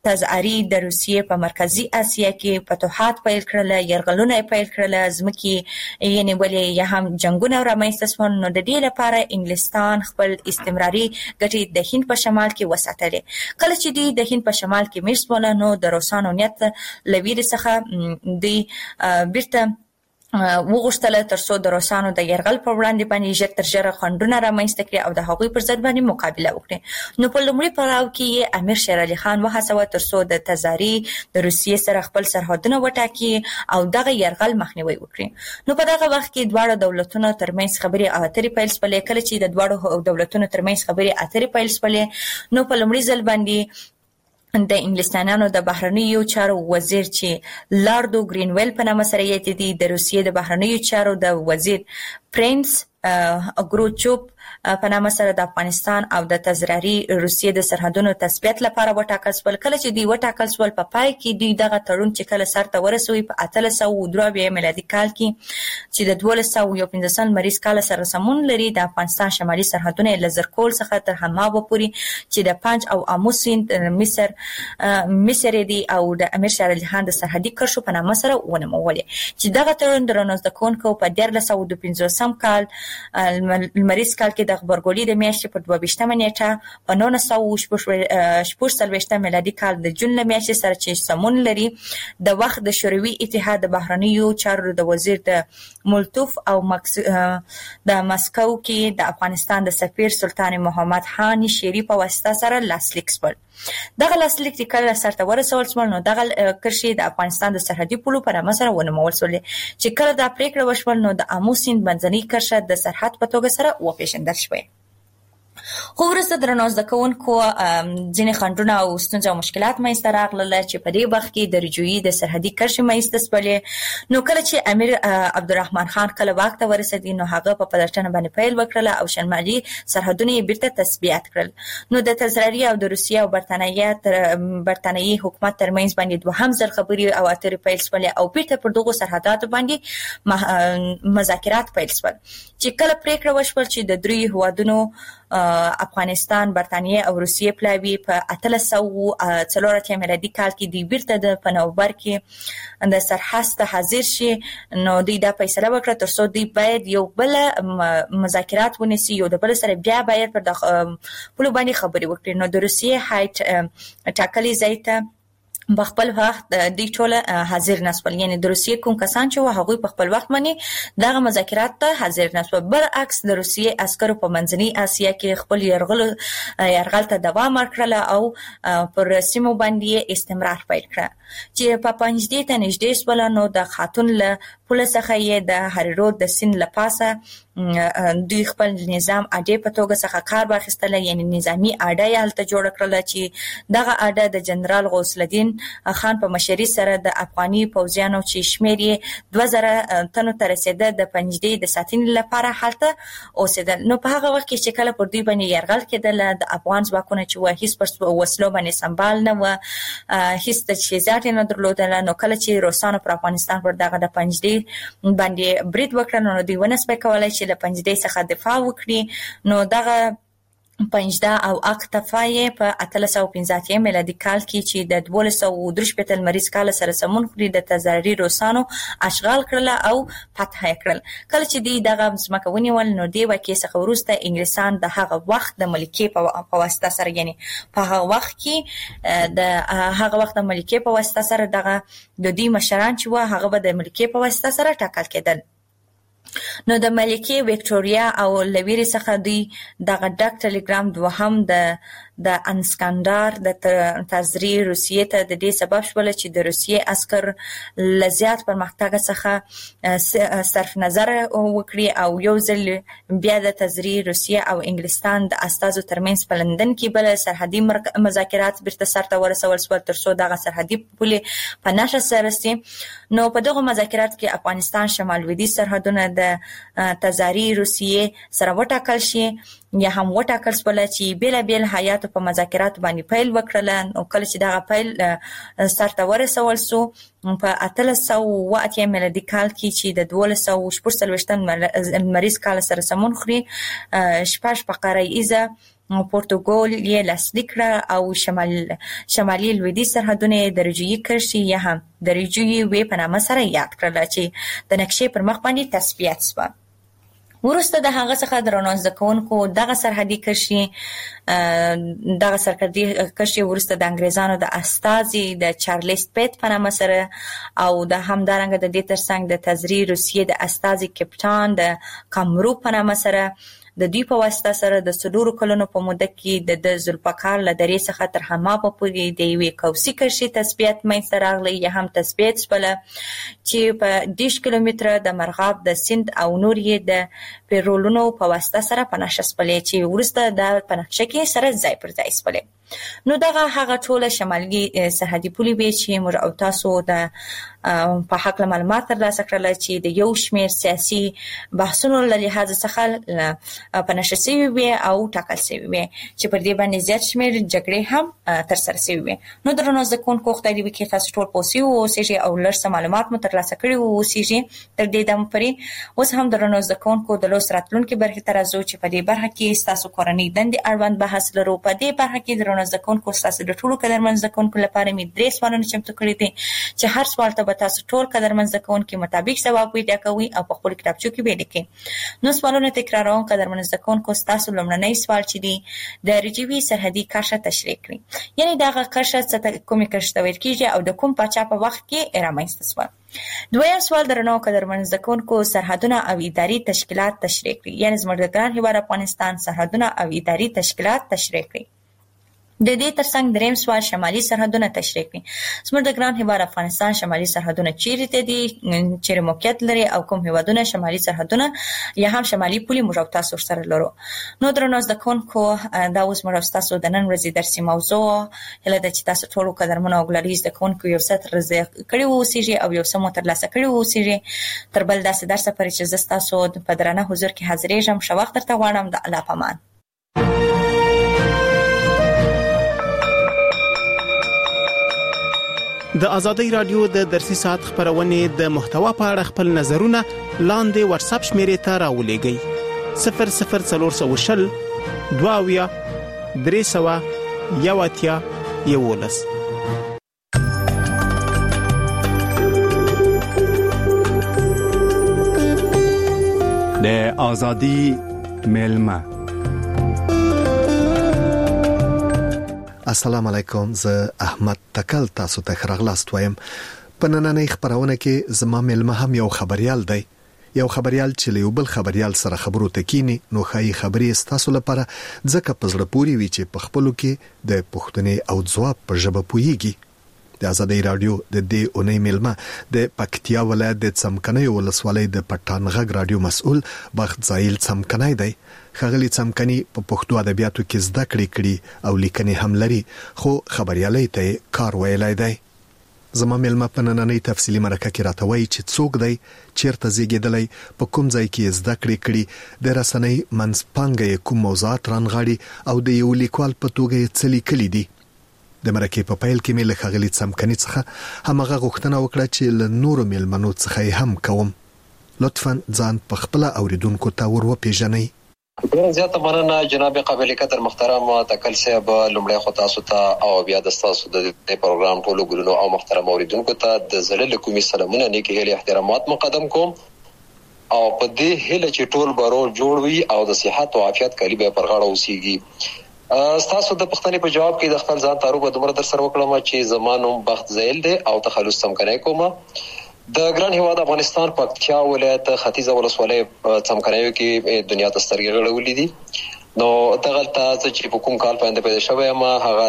تزعری د روسیې په مرکزی اسیا کې فتوحات پیل کړل، يرغلونه پیل کړل، ځمکې یعنی ولې یا هم جنگونه رامنځته شول. نو د دې لپاره انګلستان خپل استمراري ګټې د هند په شمال کې وساتلې. کله چې د هند په شمال کې میرس بولانو د روسانو نیت لویر څخه د بیرته وغوښتل ترڅو د روسانو د يرغل په وړاندې باندې ژر تر ژره خنډونه رامنځته کړي او د هغوی پر ضد باندې مقابله وکړي. نو په لومړي پړاو کې امیر شیر علي خان وهڅاوه ترڅو د تزاری د روسیې سره خپل سرحدونه وټاکي او دغه يرغل مخنیوي وکړي. نو په دغه وخت کې دواړه دولتونو ترمنځ خبرې اترې پیل شولې. کله چې د دواړو دولتونو ترمنځ خبرې اترې پیل شولې نو په لومړي ځل باندې د انګلستانانو د بهرنیو چارو وزیر چې لارډو گرینویل په نامه سره یادېدي، د روسیې د بهرنیو چارو د وزیر پرنس اګروچوب په نامه سره د افغانستان او د تزراري روسیې د سرحدونو تثبیت لپاره وټاکل شول. کله چې دوی وټاکل شول په پای کې دوی دغه تړون چې کله سرته ورسوي په 1803 میلادي کال کې چې د 1215 لمریز کال سره سمون لري، د افغانستان شمالي سرحدونه له زرکول څخه تر حماب پورې چې د پنج او امو سیند مصر دی او د امیر شیر علي خان د سرحدي کرښو په نامه سره ونومولې. چې دغه تړون د رانسد کوونکو په 1915 کال لمریز کال کې د خبرګولۍ د میاشتې په 22مه نیټه په 1946 میلادي کال د جون میاشتې سره چې سمون لري د وخت د شوروي اتحاد د بهرنیو چارو د وزیر د مولتوف او د مسکو کې د افغانستان د سفیر سلطان محمد خان شيري په واسطه سره لاسلیک شول. دغه لاسلیک چې کله سرته ورسول شول نو دغه کرښې د افغانستان د سرحدي پولو په نامه سره ونومول شولې. چې کله دا پریکړه وشول نو د امو سیند منځنۍ کرښه د سرحد په توګه سره وپېژندل شوه. خو وروسته درنو زده کوونکو ځینې خنډونه او ستونزې او مشکلات منځته راغلل چې په دې وخت کې د رجوعي د سرحدي کرښې منځته شولې. نو کله چې امیر عبدالرحمن خان کله واک ته ورسېد نو هغه په پلټنه باندې پیل وکړل او شمالي سرحدونه یې بیرته تثبیت کړل. نو د تزراري او د روسیې او برتانیې حکومت ترمنځ باندې دوهم ځل خبرې او اترې پیل شولې او بیرته پر دغو سرحداتو باندې مذاکرات پیل شول. چې کله پریکړه وشول چې د درې هیوادونو افغانستان، برتانیې او روسیې پلاوي په 1804 میلادي کال کې د بیرته د پنوبر کې د سرحد ته حاضر شي، نو دوی دا فیصله وکړه ترڅو دوی باید یو بل مذاکرات ونیسي، یو د بل سره بیا باید پر د پولو باندې خبرې وکړي. نو د روسیې هایټ ټاکلي ځای ته په خپل وخت دوی ټول حاضر نشول، یعنی د روسیې کوم کسان چې هغوی په خپل وخت باندې دغه مذاکرات ته حاضر نشول. برعکس د روسیې عسکرو په منځنۍ اسیا کې خپل یرغل ته دوام ورکړل او پر سیمو باندې استمرار پیل کړ. چې په پنځدې ته نږدې شول نو د خاتون له پوله څخه یې د هریرود د سیند له پاسه دوی خپل نظام اډې په توګه څخه کار واخیستل، یعنی نظامی اډه یې هلته جوړ کړل چې دغه اډه د جنرال غوث الدین خان په مشرۍ سره د افغاني پوځیانو چې شمېر یې 2000 تنو ته رسېده د پنځدې د ساتنې لپاره هلته اوسېدل. نو په هغه وخت کې چې کله پر دوی باندې یرغل کېدل د افغان ځواکونه چې هیڅ پر وسلو باندې سمبال نه و، هیڅ تجهیزات نه درلودل، نو کله چې روسانو پر افغانستان پر دغه د پنځدې باندې برید وکړ نو دوی ونه سپای کولای چې له پنځدې څخه دفاع وکړي. نو دغه پنځده او اکتفای په 1815 میلادي کال کې چې د 1213 لمریز کال سره سمون خوري د تزراري روسانو اشغال کړل او فتح کړل. کله چې دغه ځمکه ونیول نو دی واقعي څخه وروسته انګلیسان د هغه وخت د ملکیې په واسطه سره، یعنی په هغه وخت کې د هغه وخت د ملکیې په واسطه سره دغه د دې مشران چې و هغه به د ملکیې په واسطه سره ټاکل کېدل. نو د ملکې وکټوریا او لویری څخه دوی دغه ډک ټلګرام دوهم د انسکندر د تزری روسیې ته د دې سبب شول چې د روسیې عسكر لزیات پرمختګ څخه صرف نظر وکړي او یو ځل بیا د تزری روسیې او انګلستان د استازو ترمنځ په لندن کې بل سرحدي مذاکرات بیرته سرته ورسول شول ترڅو دغه سرحدي پولې په نشه سره سي. نو په دغه مذاکرات کې افغانستان شمال لویدیځ سرحدونه د تزاری روسیې سره وټاکل شي یا هم وټاکل شول چې بیل حیات په مذاکرات باندې پیل وکړل. نو کله چې دغه پیل سرته ورسول شو په 1808 میلادي کال کې چې د 1214 لمریز کال سره سمون خوري شپږ فقره ایزه پورتوګال یې لاسلیک کړ او شمالي لویدیځ سرحدونه د رجوعي کرښې یا هم د رجوعي وې په نامه سره یاد کړل چې د نقشې پر مخ باندې تثبیت شوه. ورسته د هغه څخه درنو ځکونکو دغه سرحدي کرښې ورسته د انګريزانو د استازي د چارلز پیټ په نامه سره او د همدارنګ د دې ترڅنګ د تزری روسیې د استازي کپټان د کامرو په نامه سره د دوی په واسطه سره د 4 کلونو په موده کې د ذوالفقار له درې څخه تر حماه پورې د یوې قوسي کرښې تثبیت منځته راغلی یا هم تثبیت شوله چې په 10 کیلومتره د مرغاب د سیند او نور یې د پیرولونو په واسطه سره په نقشه شپلې چې ورسته د په نقشه کې سره ځای پر ځای شپلې. نو دغه هغه ټوله شمالي سرحدي پولې وې چې موږ او تاسو د په حق معلومات ترلاسه کړل چې د یو شمېر سیاسي بحثونو له لحاظ څخه په نشر شوي وي او ټاکل شوي وي چې پر دې باندې زیات شمېر جګړې هم تر سره شوي وي. نو درنو ځکونکو خدای دې وکړي تاسو ټول پوسي اوسئ او لږ معلومات مو ترلاسه کړي اوسئ تر دې دم پرې. اوس هم درنو ځکونکو د لوست راتلونکو برخې ته راځو چې په دې برخه کې تاسو کورنۍ دندې اړوند بحث لرو. په دې برخه کې درنو ځکونکو تاسو د ټولو قدرمن ځکونکو لپاره مې 3 سوالونه چمتو کړي دي چې هر سوال ته تاسو ټول قدرمن ځکونکو مطابق جواب پیدا کوئ او په خپل کتابچو کې ولیکئ. نو سوالونه تکراروم. قدرمن ځکونکو تاسو لومړنی سوال چې دی د رجوعي سرحدي کرښه تشریح کړئ. یعنی دغه کرښه څه کومه کرښه ویل کیږي او د کوم پاچا په وخت کې رامنځته شوه. دویم سوال درنو قدرمن ځکونکو سرحدونه او اداري تشکیلات تشریح کړئ. یعنی زموږ د ګران هیواد افغانستان سرحدونه او اداري تشکیلات تشریح کړئ. د دې ترڅنګ دریم سوال شمالي سرحدونه تشریح کړئ. زموږ د ګران هیواد افغانستان شمالي سرحدونه چیرته دي، چیرې موقعیت لري او کوم هیوادونه شمالي سرحدونه یا هم شمالي پولې موږ او تاسو سره لرو. نو درنو ځکونکو دا اوس موږ تاسو د نن ورځې درسي موضوع هله د چې تاسو ټول قدرمن او ګلریز ځکونکو یو څه ترلاسه کړی اوسئ او یو څه مو ترلاسه کړی اوسئ. تر بل داسې درس پرې چې زه تاسو په درنه حضور کې حاضرېږم. ښه وخت درته غواړم. د الله پامان. د ازادۍ رادیو د درسي ساعت خبرونه د محتوا په اړه خپل نظرونه لاندې واتس اپ شمیرې ته راولېږئ 00420 22 300 یواتیا یولس. د ازادۍ ملما. السلام علیکم. زه احمد تکل تاسو ته خراغلاست وایم. په نننۍ خبرونه کې زما ملما هم یو خبريال دی. یو خبريال چې له یو بل خبريال سره خبرو تکینی نو خای خبرې تاسو لپاره ځکه پزړه پوری وی چې په خپلو کې د پښتنې او ځواب په ژبه پویږي. د ازادۍ رادیو د دې اونۍ ملما د پکتیا ولایت د څمکنۍ ولسوالۍ د پټان غږ رادیو مسؤل بخت زایل څمکنۍ دی. خغلی څمکني په پښتو ادبیاتو کې زده کړې او لیکنې هم لري خو خبريالۍ ته کار ویلای دی. زما ملما په نننۍ تفصیلی مرکه کې راتوي چې څوک دی، چیرته زیږیدلی، په کوم ځای کې زده کړې د رسنۍ منځپانګه کوم موضوعات رانغاړي او د یو لیکوال په توګه څه لیکلي دي. د مرکه په پیل کې مې له خغلی څمکني څخه همغه غوښتنه وکړه چې له نورو ملمنو څخه هم کوم. لطفاً ځان په خپل اوریدونکو ته وروپیژنئ. ډیر زیاته مننه جناب قابل قدر محترم تکل صاحب. لومړی خو تاسو ته او بیا د تاسو د پروګرام ټولو ګلونو او محترم اوریدونکو ته د زړه له کومې سلامونه نیکی هیله احترامات مقدم کوم او په دې هیله چې ټول برو جوړ وي او د صحت او عافیت کلی به پر غاړه اوسېږي. تاسو د پښتنې په جواب کې د خپل ځان تعارف دومره در سره وکړم چې زمانو بخت زیل دی او تخلص څمکنۍ کوم. د ګران هیواد افغانستان پکتیا ولایت ختیځه ولسوالۍ څمکنیو کې دنیا ته سترګې غړولې دي. نو دغه تاسو چې په کوم کال باندې پیدا شوی ما هغه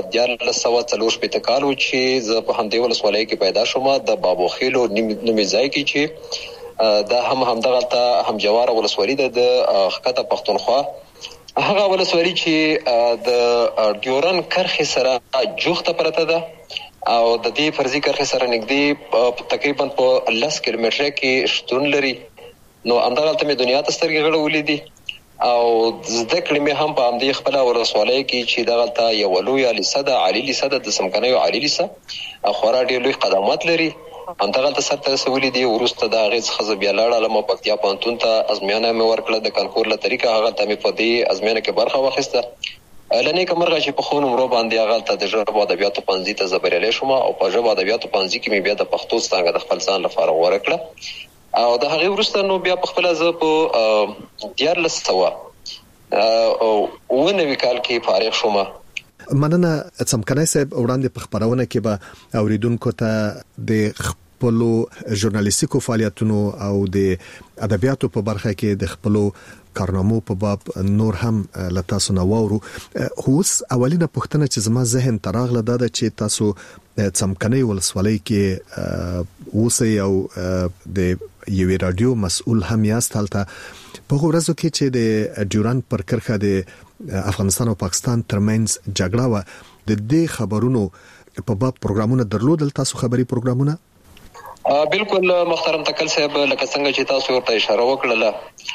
1940 کال و چې زه په همدې ولسوالۍ کې پیدا شوم د بابو خیلو نومي ځای کې چې دا هم دغه ته هم جوار ولسوالۍ د خکته پښتونخوا هغه ولسوالۍ چې د ډیورن کرخې سره جوخته پرته ده او د دې فرضي کرخې سره نږدې تقریبا په 10 کیلومتره کې شتون لري. نو همدغه ته دنیا ته سترګې غړولې دي او زده کړې مې هم په همدې خپل ولسوالۍ کې چې دغه ته یو لوی لیسه ده، عالی لیسه ده، د څمکنیو عالی لیسه خورا ډېر لوی خدمات لري. همدغه ته سره ترسولې دي. ورسته د هغې څخه زه بیا لاړم پکتیا پوهنتون ته. ازموینه مې ورکړه د کنکور له طریقه. هغه ته مې په دې ازموینه کې برخه واخیسته. لنه کومرغه چې په خونو مرو باندې هغه ته د ژبه ادبیاتو پنځه ته زبرلې شوم او په ژبه ادبیاتو پنځه کې مې بیا د پښتو څنګه د خپل ځان لپاره ورکړه او د هغه وروسته نو بیا په خپل ځ په 1990 کال کې فارغ شوم. مننه څمکنای صاحب وړاندې په خبرونه کې به اوریدونکو ته د خپلو ژورنالیستیکو فعالیتونو او د ادبیاتو په برخه کې د خپلو کارنامو په باب نور هم لتاسو نوورو. اوس اولینه پوښتنه چې زما ذهن تراغله ده چې تاسو څمکنای ولسوالۍ کې اوسئ او د یوې رادیو مسؤل هم یاست. هلته په ورځو کې چې د ډیورند پر کرښه د افغانستان او پاکستان ترمنځ جګړه و د دې خبرونو په باب پروګرامونه درلودل، تاسو خبري پروګرامونه؟ بالکل محترم تکل صاحب، لکه څنګه چې تاسو ورته اشاره وکړه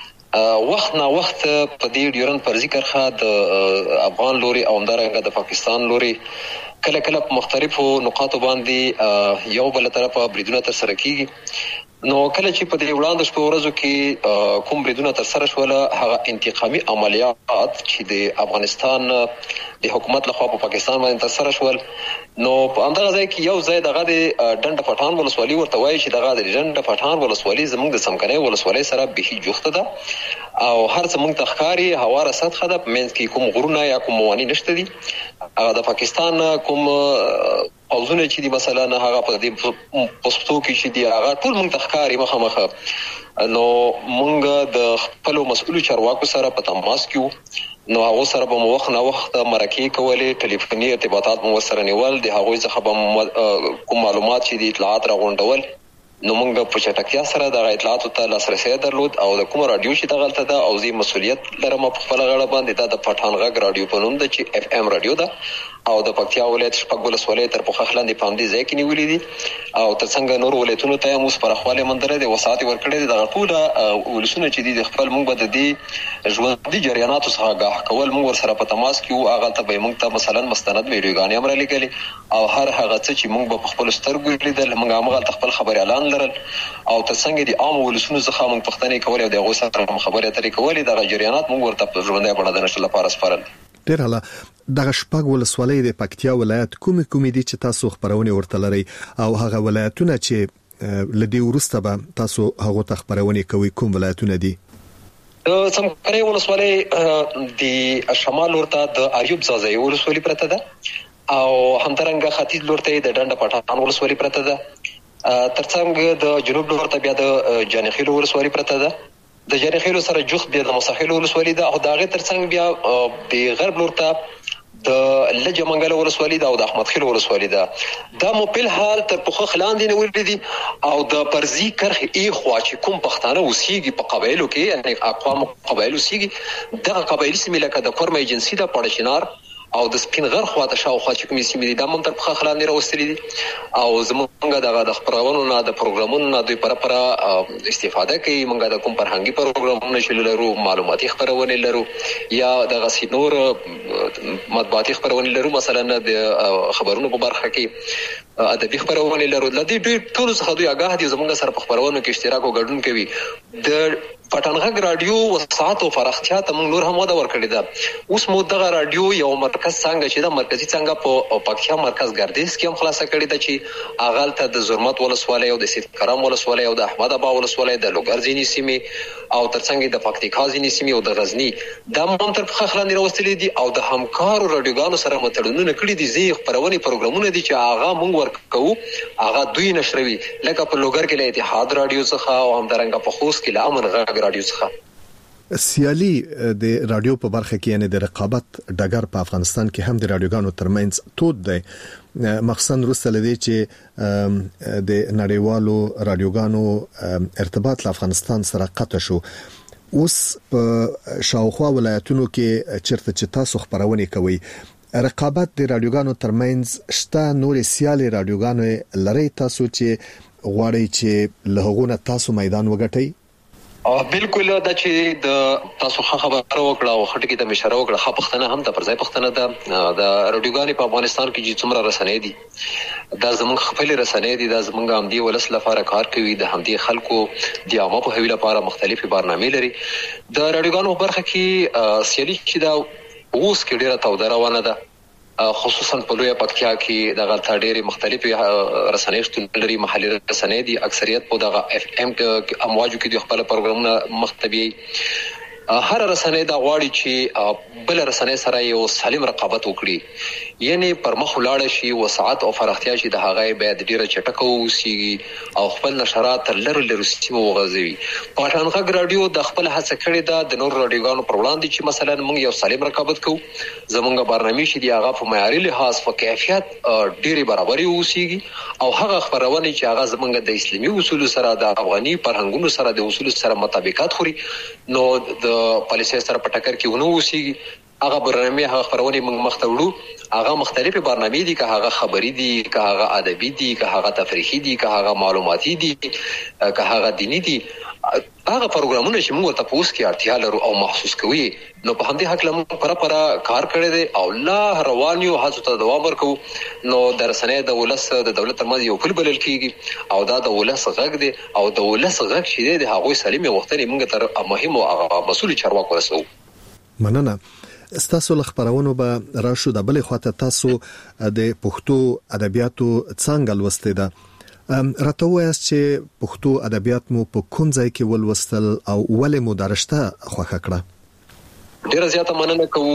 وخت نه وخت په دې ډیورند پر ذکر خا د افغان لوري او همدارنګه د پاکستان لوري کله کله په مختلفو نقاطو باندې یو بل طرفه بریدونه تر سره کیږي. نو کله چې په دې وړاندې شپه ورځو کې کوم بریدونه تر سره شول، هغه انتقامي عملیات چې د افغانستان د حکومت لخوا په پاکستان باندې تر سره شول، نو په همدغه ځای کې یو ځای دغه د ډنډ پټان ولسوالي ورته وایي چې دغه د ډنډ پټان ولسوالي زموږ د څمکنۍ ولسوالۍ سره به جوخته ده او هر څه موږ تخکاری هواره سطحه ده، منځ کې کوم غرونه یا کوم مواني نشته دي. هغه د پاکستان کوم اوزونه چې دی مثلا هغه په دې پوسټو کې چې دی هغه ټول موږ تخکاری مخه نو موږ د خپل مسؤلو چارواکو سره په تماس کې نو هغه سره به وخت نه وخت مرکې کولې، ټلیفوني ارتباطات مو سره نیول، د هغه څخه به کوم معلومات چې دی اطلاعات راغونډول. نو موږ په چټکتیا سره د اطلاعاتو ته لاسرسي درلود او د کوم رادیو چې دغلته ده او زی مسؤلیت لرم په خپل غاړه باندې دا د پټان غږ رادیو په نوم ده چې اف ام رادیو ده او د پکتیا ولایت شپږ ولسوالۍ تر په خخلاندې پامدي ځای کې نیولې دي او ترڅنګ نور ولایتونو ته موږ پر خپل مندره د وساتې ورکړې د ټول ولسونه چې دي خپل موږ بد دي ژوندۍ جریاناتو څخه آگاه کول. موږ سره په تماس کې او هغه ته به موږ ته مثلا مستند ویډیوګانې امر لیکلي او هر هغه څه چې موږ په خپل سترګو لیدل موږ هغه خپل خبر اعلان لرل او ترڅنګ دي عام ولسونو څخه موږ پښتنې کول او دغه سره خبرې اترې کولې د جریانات موږ ورته ژوندۍ بڼه د نشل لپاره سپارل. ډیر هله دغه شپږ ولسوالۍ د پکتیا ولایت کومې دي چې تاسو خبرونه ورته لري او هغه ولایتونه چې لدی ورسته به تاسو هغه ته خبرونه کوي کوم ولایتونه دي؟ څمکنۍ ولسوالۍ د شمال ورته د اریوب ځای ولسوالۍ پرته ده او همدارنګه ختیځ لورته د ډنډ پټان ولسوالۍ پرته ده، ترڅنګ د جنوب لورته بیا د جانخیل ولسوالۍ پرته ده، د جانخیل سره جوخت بیا د مصاخیل ولسوالۍ ده او دغه ترڅنګ بیا د غرب لورته د لجه منګل ولسوالۍ ده او د احمد خیل ولسوالۍ ده. دا مو په حال تر پخه خلاندې نه ولې دي او د پرزي کرخ ای خوا چې کوم پښتانه وسیږي په قبایلو کې یعنی اقوام قبایلو وسیږي دغه قبایلی سیمه لکه د کورمه ایجنسی ده پړشنار او د سپینغر خواته شاوخوا چې کومې سیمې دي دا مونږ تر په خلاندې راوستلې دي او زمونږ دغه د خبرونو نه د پروګرامونو نه دوی پر استفاده کوي. مونږ د کوم فرهنګي پروګرامونو چې لرو، معلوماتي خبرونه لرو یا د غسینور مطبوعاتي خبرونه لرو، مثلا د خبرونو په برخه کې ادبي خبرونه لرو، لدی دوی ټول څه دوی آگاه دي زمونږ سره په خبرونو کې اشتراک او ګډون کوي. د پټانغږ رادیو وسعت او فرختیا ته موږ نور هم وده ورکړې ده. اوس مو دغه رادیو یو مرکز څنګه چې د مرکزی څنګه په پکتیا مرکز ګردیز کې هم خلاصه کړې ده چې اغال ته د زرمت ولسوالۍ او د سید کرم ولسوالۍ او د احمد ابا ولسوالۍ د لوګرځینی سیمې او ترڅنګ د پکتیکا ځینې سیمې او د غزنی د مون تر خخلاندې راوستلې دي او د همکارو رادیوګانو سره متړونونه کړې دي. زی خبرونه پروګرامونه دي چې هغه موږ ورکو هغه دوی نشروي لکه په لوګر کې له اتحاد رادیو څخه او همدارنګه په خوست کې له امن غږ رادیو څخه. سیالي د رادیو په برخه کې یعنی د رقابت ډګر په افغانستان کې هم د رادیوګانو ترمنځ تود دی، مخصوصا وروسته لدی چې د نړیوالو رادیوګانو ارتباط له افغانستان سره قطع شو. اوس په شاوخوا ولایتونو کې چیرته چې تاسو خبرونه کوي رقابت د رادیوګانو ترمنځ شته نور سیالي رادیوګانو لري تاسو چې غواړئ چې له هغه تاسو میدان وګټئ؟ بالکل دا چې د تاسو خبره وکړه او خټکی ته اشاره وکړه خو پښتنه هم د پرځای پښتنه د رادیوګانې په افغانستان کې چې څومره رسنۍ دي دا زموږ خپل رسنۍ دي، دا زموږ همدي ولس لپاره کار کوي، د همدي خلکو د عامه په حویل لپاره مختلفي برنامې لري. د رادیوګانو برخه کې سیالي چې دا اوس کې ډیره توده روانه ده، خصوصا په لویه پکتیا کې د غلطه ډېری مختلفې رسنۍ شتون لري. محلي رسنۍ دي اکثریت په دغه اف ام امواجو کې د خپل پروګرامونه مختبي. هر رسنۍ دا غواړي چې بل رسنۍ سره یو سالم رقابت وکړي، یعنی پر مخ ولاړ شي، وسعت او فراختیا شي، د هغه باید ډیره چټکه وسی او خپل نشرات تر لري سیمه وغځوي. پښتون غږ رادیو د خپل هڅه کړې ده د نور رادیوګانو پر وړاندې چې مثلا موږ یو سالم رقابت کوو، زمونږ برنامه شي دی هغه په معیاري لحاظ په کیفیت ډیره برابري وسیږي او هغه خبرونه چې هغه زمونږ د اسلامي اصول سره د افغاني فرهنګونو سره د اصول سره مطابقت خوري، نو د پالیسي سره په ټکر کې ونه وسیږي. هغه برنامه هغه خبرونه موږ مخته وړو، هغه مختلفه برنامه دي، که هغه خبري دي، که هغه ادبي دي، که هغه تفریحي دي، که هغه معلوماتي دي، که هغه دینی دي. هغه پروګرامونه چې موږ ته پوس کې اړتیا لرو او محسوس کوي، نو په همدې حق لمو پر کار کړی دی او لا روانیو هڅو ته دوام ورکو. نو د رسنۍ د ولس د دولت ترمنځ یو پل بلل کیږي او دا د ولس غږ دی او د ولس غږ چې دی هغه سالمه وختنی موږ تر مهم او مسؤل چارواکو رسو. مننه. ستاسو خبرونه به راشو د بلې خواته تاسو د پښتو ادبیاتو څنګه لوستئ ده؟ راته وایاست چې پښتو ادبیات مو په کوم ځای کې ولوستل او ولې مو درشته خوښه کړه؟ ډیره زیاته مننه کوو.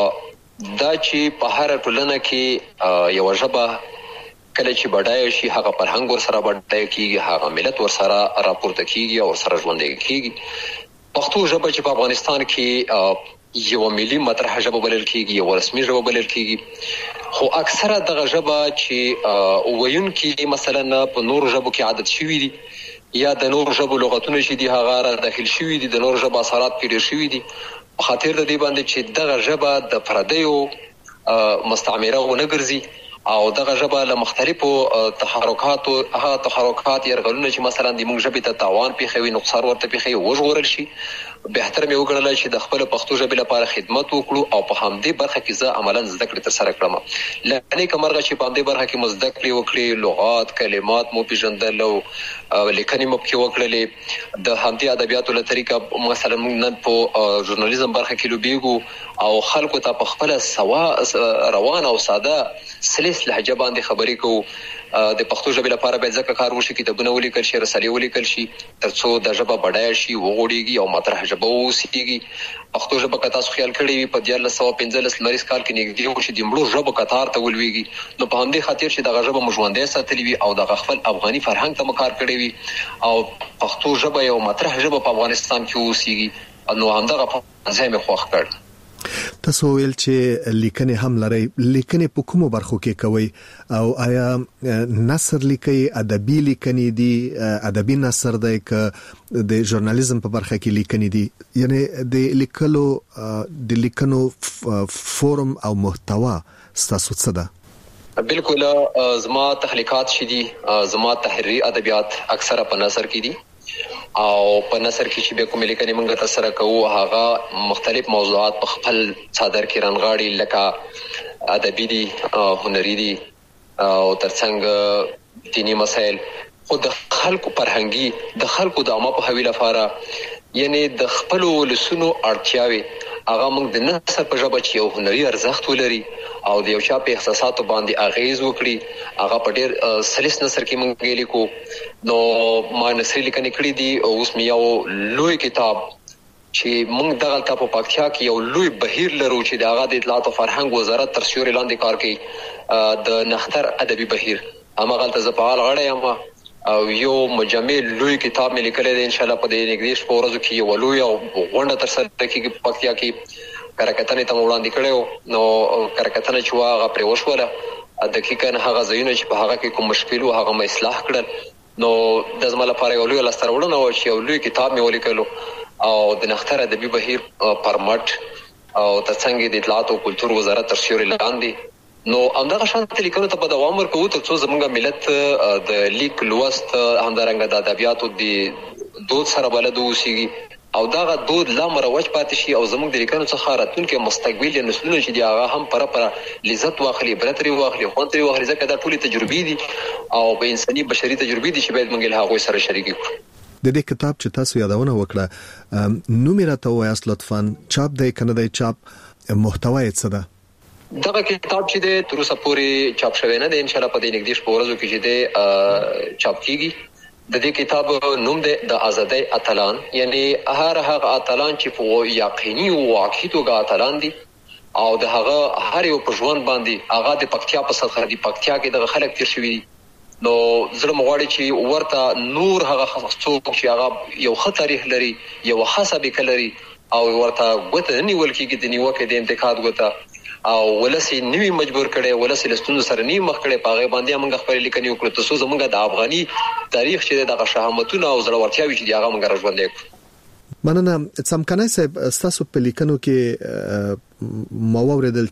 دا چې په هر ټولنه کې یو ژبه کله چې بډای شي هغه فرهنګ ور سره بډای کیږي، هغه ملت ور سره راپورته کیږي او سره ژوندۍ کیږي. پښتو ژبه چې په افغانستان کې یو ملي مطرح ژبه بلل کیږي، یو رسمي ژبه بلل کیږي، خو اکثره دغه ژبه چې وایونکي مثلا په نور ژبو کې عادت شوی دي یا د نور ژبو لغتونه چې دي هغه را داخل شوی دي، د نور ژبه اثرات کې ډیر شوی دي، خاطر د دې باندې چې دغه ژبه د پردیو مستعمره ونه ګرځي او دغه ژبه له مختلفو تحرکات یرغلونه چې مثلا د موږ ژبې ته تاوان پیښوي، نقصان ورته پیښوي، وژغورل شي. بهتر مې وګڼل چې د خپل پښتو ژبې لپاره خدمت وکړو او په همدې برخه کې زه عملاً زده کړې تر سره کړم. لکه کومرغه چې په همدې برخه کې مو زده کړې وکړې، لغات، کلمات مو پیژندل او لیکنې مو کې وکړلې. د همدې ادبیاتو له طریقه مثلا موږ نن په ژورنالیزم برخه کې لوبېږو او خلکو ته په خپل سوا روان او ساده سلیس لهجه باندې خبرې کوو. د پښتو ژبې لپاره باید ځکه کار وشي، کتابونه ولیکل شي، رسالې ولیکل شي، ترڅو د ژبه بډایه شي، وغوړېږي او مطرح ژبه وسیږي. پښتو ژبه که تاسو خیال کړی وي په 1915 لمریز کال کې نږدې و چې د مړو ژبو قطار ته ولوېږي، نو په همدې خاطر چې دغه ژبه مو ژوندۍ ساتلې وي او دغه خپل افغاني فرهنګ ته مو کار کړی وي او پښتو ژبه یو مطرح ژبه په افغانستان کې وسیږي، نو همدغه په ځای مې خوښ کړ. تاسو ویل چې لیکنې هم لري، لیکنې په کومو برخو کې کوي او آیا نثر لیکي، ادبي لیکنې دي، ادبي نثر دی که د ژورنالیزم په برخه کې لیکنې دي؟ یعنی د لیکنو فورم او محتوا ستاسو څه ده؟ بالکل زما تخلیقات شې دي، زما تحریری ادبیات اکثره په نثر کې دي او په نثر کې چې به کوم لیکنې موږ تاسو سره کوو هغه مختلف موضوعات په خپل صادر کې رانغاړي، لکه ادبي دي، هنري دي او ترڅنګ دینی مسائل، خو د خلکو فرهنګي، د خلکو د عامه په حویل لپاره، یعنی د خپل ولسونو اړتیاوي هغه موږ د نثر په ژبه چې یو هنري ارزښت ولري او د یو چا په احساساتو باندې اغیز وکړي، هغه په ډیر سلیس نثر کې موږ لیکو. نو ما نثر لیکنې کړې دي او اوس مې یو لوی کتاب چې موږ دغه په پکتیا کې یو لوی بهیر لرو چې د هغه د اطلاعات او فرهنګ وزارت تر سیوري لاندې کار کوي، د نختر ادبي بهیر همغه ته زپال غړې یم او یو مجمع لوی کتاب مې لیکلی دی. ان شاء الله په دې نږدې شپو ورځو کې یو لوی او غونډه تر سره کېږي په پکتیا کې. کرکټنې ته وړاندې کړو، نو کرکټنه چې هغه پرې وشوله دقیقاً هغه ځایونه چې په هغه کې کوم مشکل و هغه مې اصلاح کړل. نو د زما لپاره یو لوی لاسته راوړنه و چې یو لوی کتاب مې ولیکلو او د نختر ادبي بهیر پرمټ او ترڅنګ د اطلاعات او کلتور وزارت تر سیوري لاندې. نو همدغه شانت لیکنو ته په دوام ورکوو ترڅو زموږ ملت د لیک لوست همدارنګه د ادبیاتو د دود سره بلد اوسېږي او دغه دود لا مروج پاتې شي او زموږ د لیکنو څخه راتلونکي مستقبل نسلونه چې دی هغه هم پر لذت واخلي، عبرت لري واخلي، خوند لري واخلي، ځکه دا ټولې تجربې دي او په انساني بشري تجربې دي چې باید موږ له هغه سره شریک کړو. د دې کتاب چې تاسو یادونه وکړه نوم یې راته وایاست لطفاً، چاپ دی کنه دی چاپ محتوا یې څه ده؟ دغه کتاب چې د تر اوسه پورې چاپ شوی نه دی، ان شاء الله په دې نږدې شپو ورځو کې چې د چاپ کیږي. د دې کتاب نوم د آزادۍ اتلان، یعنی هر هغه اتلان چې په یقیني او واقعي توګه اتلان دي او د هغه هر یو په ژوند باندې هغه د پکتیا په سطح دی، پکتیا کې د خلک تیر شوی دي. نو زړه مغواړي چې ورته نور هغه څوک چې هغه یو ښه تاریخ لري، یو ښه سابقه لري او ورته ګوته نیول کېږي د نیوکې د انتقاد ګوته او ولسی نیوی مجبور کړي، ولسی لستون سره نی مخ کړي، پاغه باندې موږ خپل لیکنې وکړو تاسو زموږ د افغاني تاریخ چې دغه شهامتونه او زړورتیاوي چې هغه موږ راژوندې کړو. مننه. څمکنای صاحب، تاسو په لیکنو کې ما ووریدل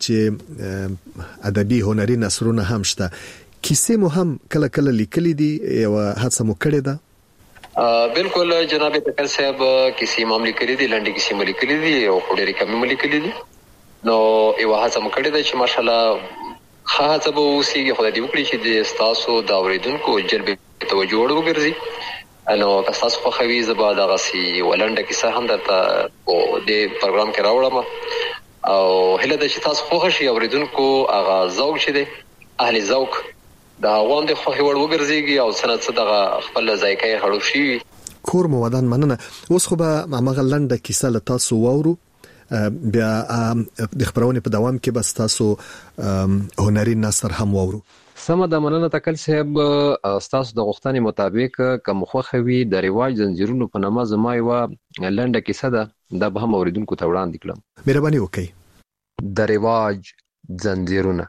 چې ادبي هنري نثرونه هم شته، کیسې مو هم کله کله لیکلې دي، یو هڅه مو کړې ده؟ بالکل جناب تکل صاحب، کیسې مو لیکلې دي، لنډې کیسې مو لیکلې دي او ډېرې کمې مو لیکلې دي. نو یو هڅه مو کړې ده چې ماشاءالله خاصه به اوسېږي، خدای دې وکړي چې د تاسو د اوریدونکو جلب توجه وګرځي. نو تاسو خو خوي زبا دغه سي ولنډه کیسه هم درته او د پروګرام کې راوړم او هله د چې تاسو خو شي اوریدونکو هغه ذوق شه دي اهل ذوق دا غوند خو هیور وګرځيږي او سنت دغه خپل ذایقه هړو شي. کور مو ودان. مننه. اوس خو به مغه لنډه کیسه له تاسو وورو، بیا د خبرونه په دوام کې بس تاسو هنري نثر هم وورو. سمه د مننه تکل صاحب، تاسو د غوښتنې مطابق کوم خوخوي د رواج زنجیرونو په نامه زما یو لنډه کیسه ده، دا به هم اوریدونکو ته وړاندې کړم. مهرباني وکړئ. د رواج زنجیرونه.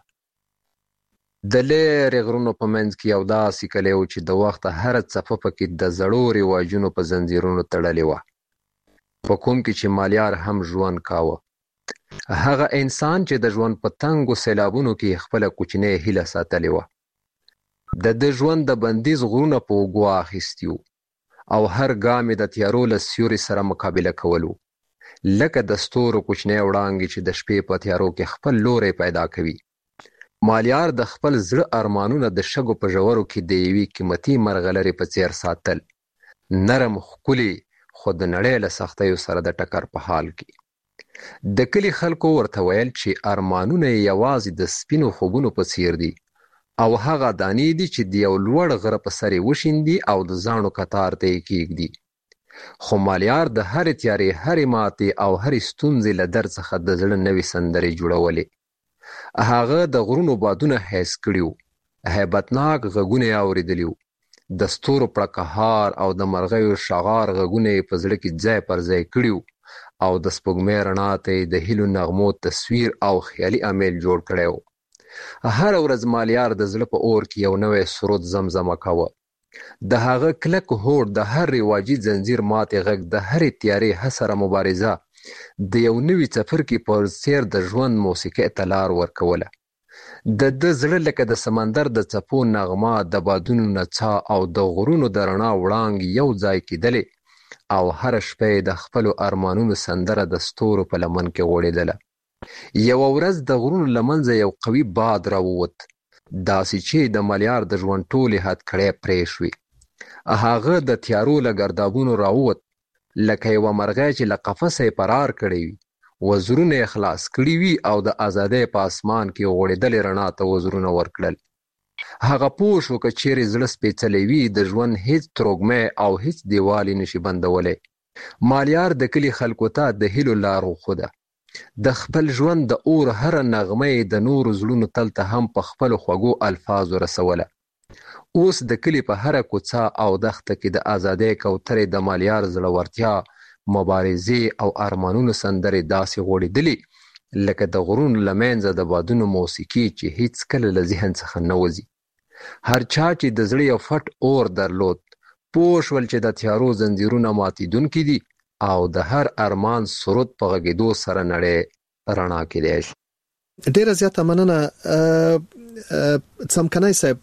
د لېرې غرونو په منځ کې یو داسې کلی و چې د وخت هر څپه پکې د زړو رواجونو په زنجیرونو تړلې وه، په کوم کې چې مالیار هم ژوند کاوه. هغه انسان چې د ژوند په تنګو سیلابونو کې خپل کوچنی هیله ساتلې وه، د ژوند د بندیز غرونه په اوږو اخیستي او هر ګام د تیارو له سیوري سره مقابله کولو، لکه د ستورو کوچنی وړانګې چې د شپې په تیارو کې خپل لوری پیدا کوي. مالیار د خپل زړه ارمانونه د شګو په ژورو کې د یوې قیمتي مرغلرې په څیر ساتل، نرم ښکلي خو د نړۍ له سختیو سره د ټکر په حال کې. د کلی خلکو ورته ویل چې ارمانونه یوازې د سپینو خوبونو په څیر دي او هغه دانې دي چې د یو لوړ غره په سر وشیندي او د زاڼو کتار ته یې کېږدي. خو مالیار د هرې تیارې، هرې ماتې او هرې ستونزې له درد څخه د زړه نوې سندرې جوړولې. هغه د غرونو بادونه حس کړي وو، هیبتناک غږونه یې اورېدلي وو، د ستورو پړکهار او د مرغیو شغار غږونه یې په زړه کې ځای پر ځای کړي وو او د سپوږمۍ رڼا ته یې د هیلو نغمو تصویر او خیالي امیل جوړ کړی وو. هر ورځ مالیار د زړه په اور کې یو نوی سرود زمزمه کاوه. د هغه کلک هوډ، د هر رواجي زنجیر ماتې غږ، د هرې تیارې هسره مبارزه د یو نوي څپرکي په څیر د ژوند موسیقۍ ته لار ورکوله. د زړه لکه د سمندر د څپو نغمه، د بادونو نڅا او د غرونو د رڼا وړانګې یو ځای کېدلې او هر شپه د خپل ارمانونو سندره د ستورو په لمن کې غوړېدله. یو ورځ د غرونو لمنځه یو قوي باد راووت، داسې چې د مالیار د ژوند ټولې هتکړۍ پرې شوې. هغه د تیارو له ګردابونو راووت لکه یوه مرغۍ چې له قفسه یې فرار کړی وي، وزرونه یې خلاص کړي وي او د ازادۍ په اسمان کې غوړېدلې رڼا ته وزرونه ورکړل. هغه پوه شو که چیرې زړه سپېڅلی وي، د ژوند هیڅ تروږمی او هیڅ دیوال یې نشي بندولی. مالیار د کلي خلکو ته د هیلو لار وښوده. د خپل ژوند د اور هره نغمه یې د نورو زړونو تل ته هم په خپلو خوږو الفاظو رسوله. اوس د کلي په هره کوڅه او دښته کې د ازادۍ کوترې د مالیار زړورتیا، مبارزې او ارمانونو سندرې داسې غوړېدلې لکه د غرونو له منځه د بادونو موسیقي چې هیڅ کله له ذهن څخه نه وځي. هر چا چې د زړه یو فټ اور درلود پوه شول چې د تیارو زنځیرونه ماتېدونکي دي او د هر ارمان سرود په غږېدو سره نړۍ رڼا کېدای شي. ډیره زیاته مننه څمکنای صاحب.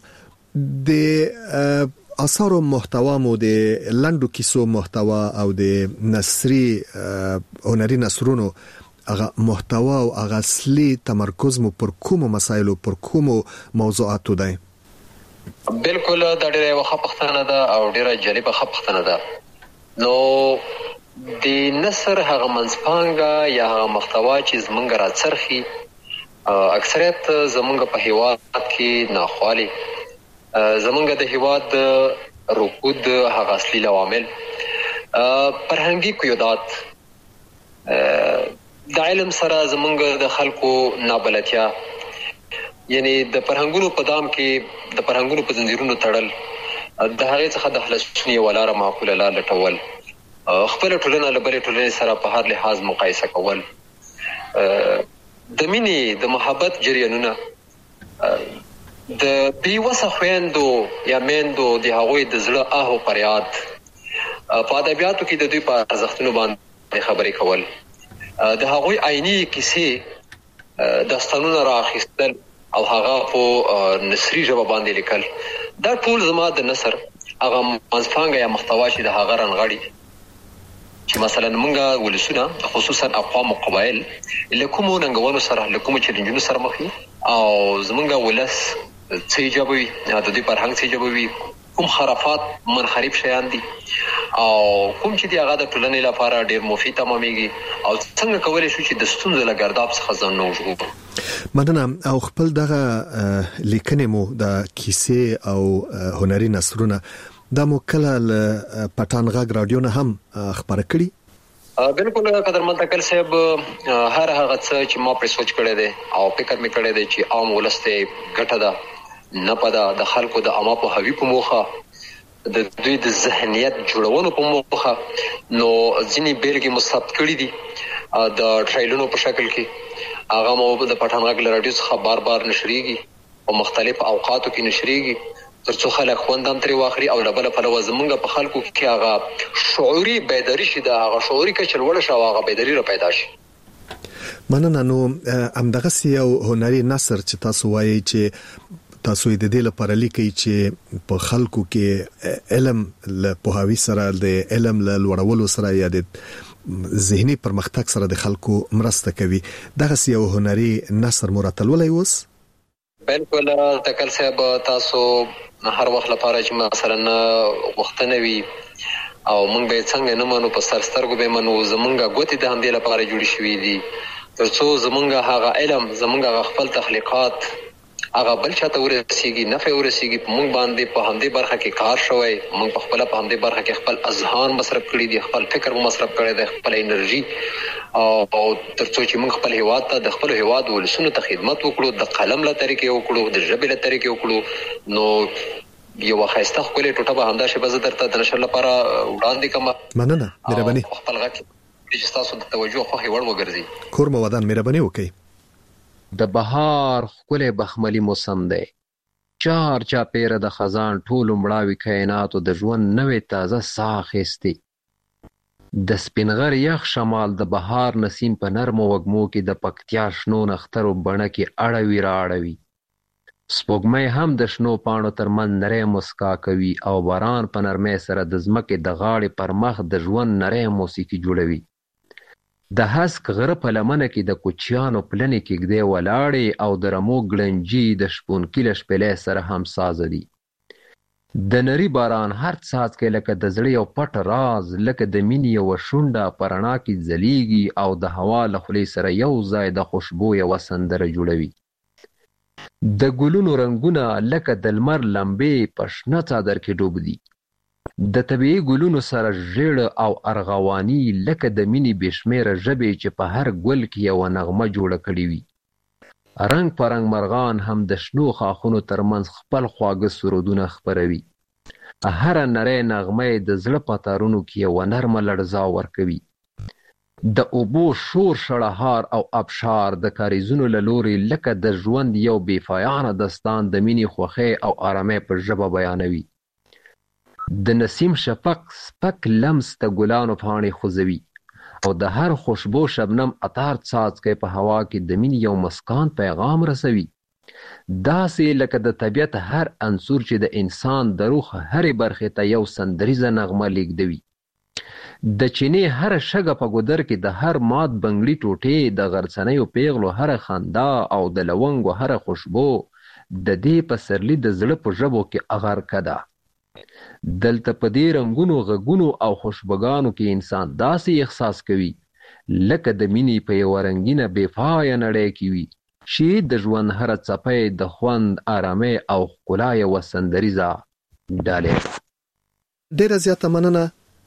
د اثارو محتوا مو د لنډو کیسو محتوا او د نثري هنري نثرونو هغه محتوا او هغه اصلي تمرکز مو پر کومو مسایلو، پر کومو موضوعاتو دی؟ بالکل دا ډیره ښه پوښتنه ده او ډیره جالبه ښه پوښتنه ده. نو د نثر هغه منځپانګه یا هغه محتوا چې زمونږ راڅرخي اکثریت زمونږ په هیواد کې ناخوالي زمونږ د هیواد رکود هغه اصلي عوامل فرهنګي قیودات د علم سره زمونږ د خلکو نابلدتیا یعنی د فرهنګونو په دام کې د فرهنګونو په زنجیرونو تړل د هغې څخه د خلاصون یوه لاره معقوله لار لټول خپله ټولنه له بلې ټولنې سره په هر لحاظ مقایسه کول د مینې د محبت جریانونه د بېوسه خویندو یا میندو د هغوی د زړه آه و فریاد په ادبیاتو کې د دوی په ارزښتونو باندې خبرې کول د هغوی عیني کیسې داستانونه رااخیستل او هغه په نثري ژبه باندې لیکل دا ټول زما د نثر هغه منځپانګه یا محتوا چې د هغه رانغاړي چې مثلا مونږه ولسونه خصوصا اقوام او قبایل له کومو ننګونو سره له کومو چیلنجونو سره مخ دي او زمونږه ولس څه ایجابوي د دې فرهنګ څه ایجابوي کوم خرافات منحرف شیان دي او کوم چې دی هغه د ټولنې لپاره ډیر مفید تمامېږي او څنګه کولای شو چې د ستونزو له ګرداب څخه ځان وژغورو. مننه. او خپل دغه لیکنې مو د کیسې او هنري نثرونه دا مو کله پټان غږ رادیو نه هم خبره کړي؟ بالکل قدرمن تکل صاحب هر هغه څه چې ما پر سوچ کړی دی او فکر مې کړی دی چې عام ولس ته ګټه ده نه پدا د خلکو د عامه په هوی په موخه د دوی د ذهنیت جوړونو په موخه نو ځینې بیلګې مثبت کړي دي د ټرایلونو په شکل کې هغه مو د پټان غږ رادیو څخه بار بار نشریږي او مختلف اوقاتو کې نشریږي ترڅو خلک خوندم ترې واخلي او له بله پلوه زمونږ په خلکو کې هغه شعوري بیداري شي د هغه شعوري کچه لوړه شي او هغه بیداري را پیدا شي. مننه. نو همدغسې یو هنري نثر چې تاسو وایي چې تاسو د دې لپاره لیکي چې په خلکو کې علم له پوهاوي سره د علم له لوړولو سره یا د ذهني پرمختګ سره د خلکو مرسته کوي دغسې یو هنري نثر مرتلولای اوس؟ بالکل تکل صاحب تاسو هر وخت لپاره چې مثلا وختنه وي او مونږ به څنګه نه منو په سرسترګو به منو زمونږه ګوتې د همدې لپاره جوړې شوې دي ترڅو زمونږه هغه علم زمونږه خپل تخلیقات هغه بل چاته ورسیږي نفع ورسیږي مونږ باندې په همدې برخه کې کار شوی مونږ په خپل په همدې برخه کې خپل اذهان مصرف کړی دي خپل فکر مصرف کړی دی خپل انرژي او ترڅو چې مونږ خپل هیواد ته د خپل هیواد ولسونو ته خدمت وکړو د قلم له طریقې وکړو د ژبې له طریقې وکړو نو یو خیسته خپل ټوټه به همدا شی به درته د نشر لپاره وړاندې کوم. مننه. مهرباني. خپل غږ چې تاسو د توجه خو هیوړ وګرځي کور مو ودان. مهرباني وکړئ. د بهار ښکلی بخملي موسم دی چار چاپیره د خزان ټولو مړاوي کائناتو د ژوند نوې تازه ساه اخیستې د سپینغر یخ شمال د بهار نسیم په نرمو وږمو کې د پکتیا شنو نخترو بڼه کې اړوي را اړوي سپوږمۍ هم د شنو پاڼو ترمنځ نری مسکا کوي او باران په نرمۍ سره د ځمکې د غاړې پر مخ د ژوند نری موسیقي جوړوي د هسک غره په لمنه کې د کوچیانو پلنې کېږدۍ ولاړې او د رمو ګړنجي د شپونکي له شپېلۍ سره همسازه دي د نري باران هر څاڅکی لکه د زړه یو پټ راز لکه د مینې یوه شونډه په رڼا کې ځلیږي او د هوا له خولې سره یو ځای د خوشبو یوه سندره جوړوي د ګلونو رنګونه لکه د لمر لمبې په شنه څادر کې ډوب دي د طبیعي ګلونو سره ژیړه او ارغواني لکه د مینې بېشمېره ژبې چې په هر ګل کې یوه نغمه جوړه کړې وي رنګ په رنګ مرغان هم د شنو خاښونو ترمنځ خپل خواږه سرودونه خپروي هره نری نغمه یې د زړه په تارونو کې یوه نرمه لړزا ورکوي د اوبو شور شړهار او ابشار د کاریزونو له لورې لکه د ژوند یو بېپایانه داستان د مینې خوښۍ او آرامۍ په ژبه بیانوي د نسیم شفق سپک لمس د ګلانو پاڼې خوځوي او د هر خوشبو شبنم عطار څاڅکی په هوا کې د مینې یو مسکان پیغام رسوي داسې لکه د طبیعت هر عنصر چې د انسان د روح هرې برخې ته یو سندریزه نغمه لیږدوي د چینې هر شګه په ګودر کې د هر مات بنګړي ټوټې د غرڅنیو پیغلو هر خندا او د لونګو هر خوشبو د دې پسرلی د زړه په ژبو کې اغر کده دلته په دې رنګونو غږونو او خوشبوګانو کې انسان داسې احساس کوي لکه د مینې په یوه رنګینه بېپایه نړۍ کې وي چې د ژوند هره څپه د خوند، آرامۍ او ښکلا یوه سندریزه ډالۍ ده. ډیره زیاته مننه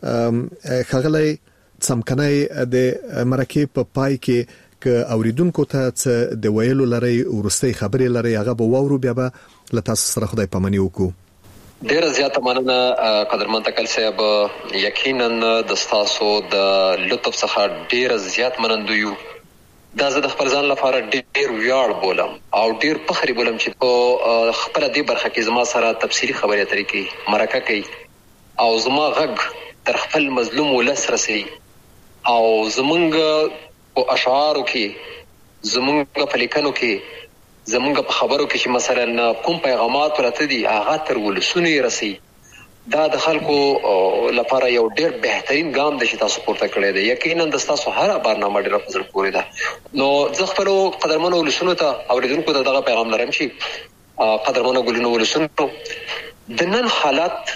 ښاغلی څمکنی. د مرکې په پای کې که اوریدونکو ته څه د ویلو لري ورستۍ خبرې لري هغه به واورو بیا به له تاسو سره خدای پامني وکړو. ډیره زیاته مننه قدرمن تکل صاحب. یقینا د تاسو د لطف څخه ډیره زیات منندوی یو. دا زه د خپل ځان لپاره ډیر ویاړ بولم او ډیر فخر بولم چې په خپل دې برخه کې زما سره تفصیلی خبرې اترې کوي، مرکه کوي او زما غږ تر خپل مظلوم ولس رسي او زمونږ په اشعارو کې، زمونږ په لیکنو کې، زمونږ په خبرو کې چې مثلا کوم پیغامات ورته دي هغه تر ولسونو رسي. دا د خلکو لپاره یو ډیر بهترین ګام دی چې تاسو پورته کړی دی. یقینا د تاسو هر برنامه ډیره په زړه پورې ده. نو زه خپل قدرمنو ولسونو ته اوریدونکو ته دغه پیغام لرم چې قدرمنو ګلونو ولسونو د نن حالت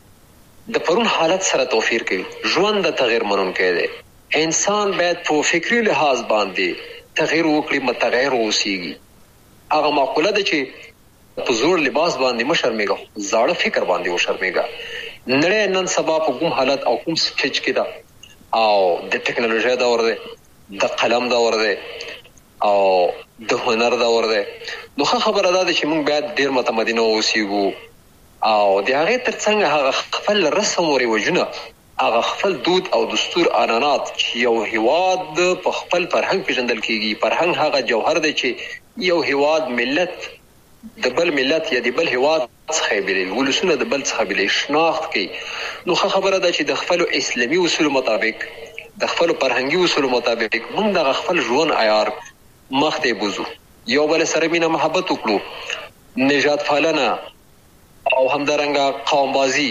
د پرون حالت سره توفیر کوي. ژوند د تغیر منونکی دی. انسان باید په فکری لحاظ باندې تغیر وکړي، متغیر اوسېږي. هغه معقوله ده چې په زوړ لباس باندې مشرمېږه، زاړه فکر باندې وشرمېږه. نړۍ نن سبا په کوم حالت او کوم سټیج کې ده او د ټکنالوژي دور دی، د قلم دور دی او د هنر دور دی. نو خبره ده چې موږ باید ډیر متمدن اوسېږو او د هغه ترڅنګ هغه خپل رسم او رواجونه، هغه خپل دود او دستور عنعنات چې یو هیواد په خپل فرهنګ پیژندل کیږي. فرهنګ هغه جوهر دی چې یو هیواد ملت د بل ملت یا د بل هیواد څخه بیلوي، ولسونه د بل څخه بیلوي، شناخت کوي. نو خبره ده چې د خپل اسلامي اصول مطابق، د خپل فرهنګي اصول مطابق موږ د خپل ژوند عیار مخ ته بوزو، یو بل سره مینه محبت وکړو، نجات پالنه او همدارنګه قوم بازی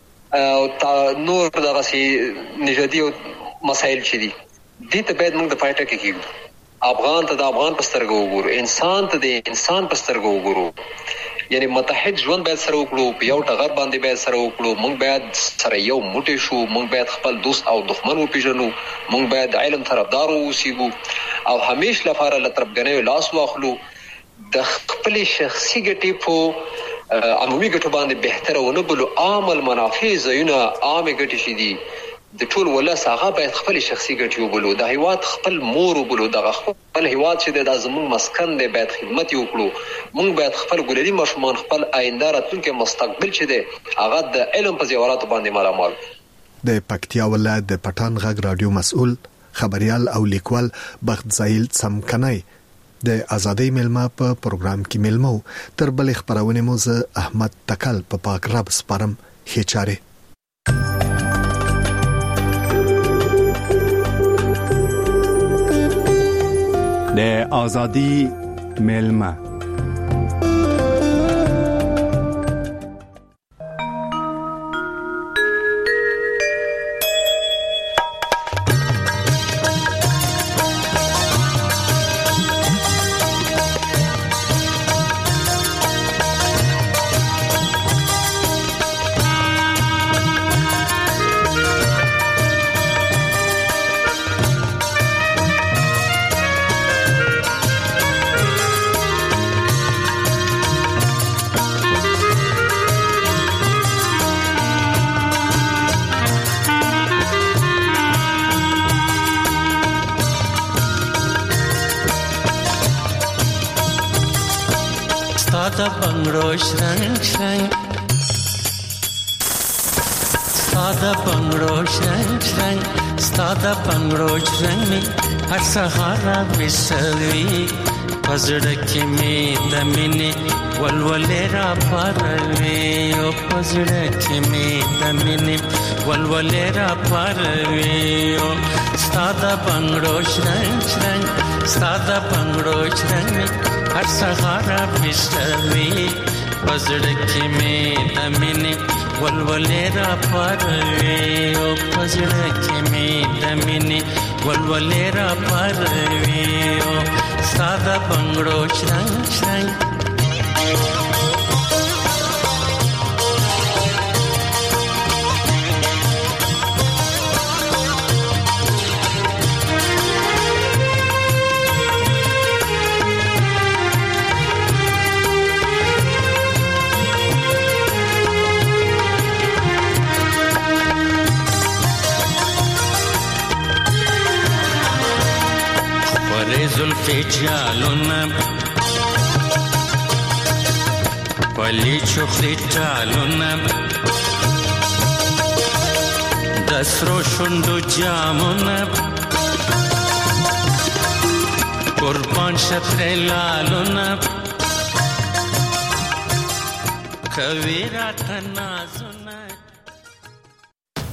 او نور دغه سي نژادي مسایل چې دي دې ته باید موږ د پایټه کې کېږو. افغان ته د افغان په سترګو وګورو، انسان ته د انسان په سترګو وګورو. یعنی متحد ژوند باید سره وکړو، په یو ټغر باندې باید سره وکړو. موږ باید سره یو موټی شو، موږ باید خپل دوست او دښمن وپیژنو، موږ باید علم طرفدار اوسېږو او همیش لپاره له طرفګنیو لاس واخلو. د خپل شخصي ګټې په عمومي ګټو باندې بهتره ونه بولو. عام المنافع ځایونه، عامې ګټې چې دي د ټول ولس هغه باید خپل شخصي ګټې وبولو. د هیواد خپل مور وبولو. د خپل هیواد چې د زموږ مسکن دی باید خدمت وکړو. موږ باید خپل ګلري ماشومان، خپل آینده راتلونکي مستقبل چې دی هغه د علم په زیوراتو باندې مالامال. د پکتیا ولایت د پټان غږ رادیو مسؤل خبريال او لیکوال بخت زایل څمکنی د ازادۍ ملما په پروګرام کې ملمو. تر بل خبرونه مو زه احمد تکل په پاک رب سپارم. هیچاره د ازادۍ ملما. Stada bangro shrang shrang, stada bangro shrang shrang, stada bangro shrang me har sahara visarvi, pazda ke me damine walwalera parve, o pazda ke me damine walwalera parve, o stada bangro shrang shrang, stada bangro shrang me har sahara visarvi, pazda ke me damine walwalera parve, o pazda ke me damine walwalera parve, o sada bangro shrang shrang. زلفی جالونه پلی چخلی ټالونه د سرو شونډو جامونه قربان شتر لالونه کوي راته نازونه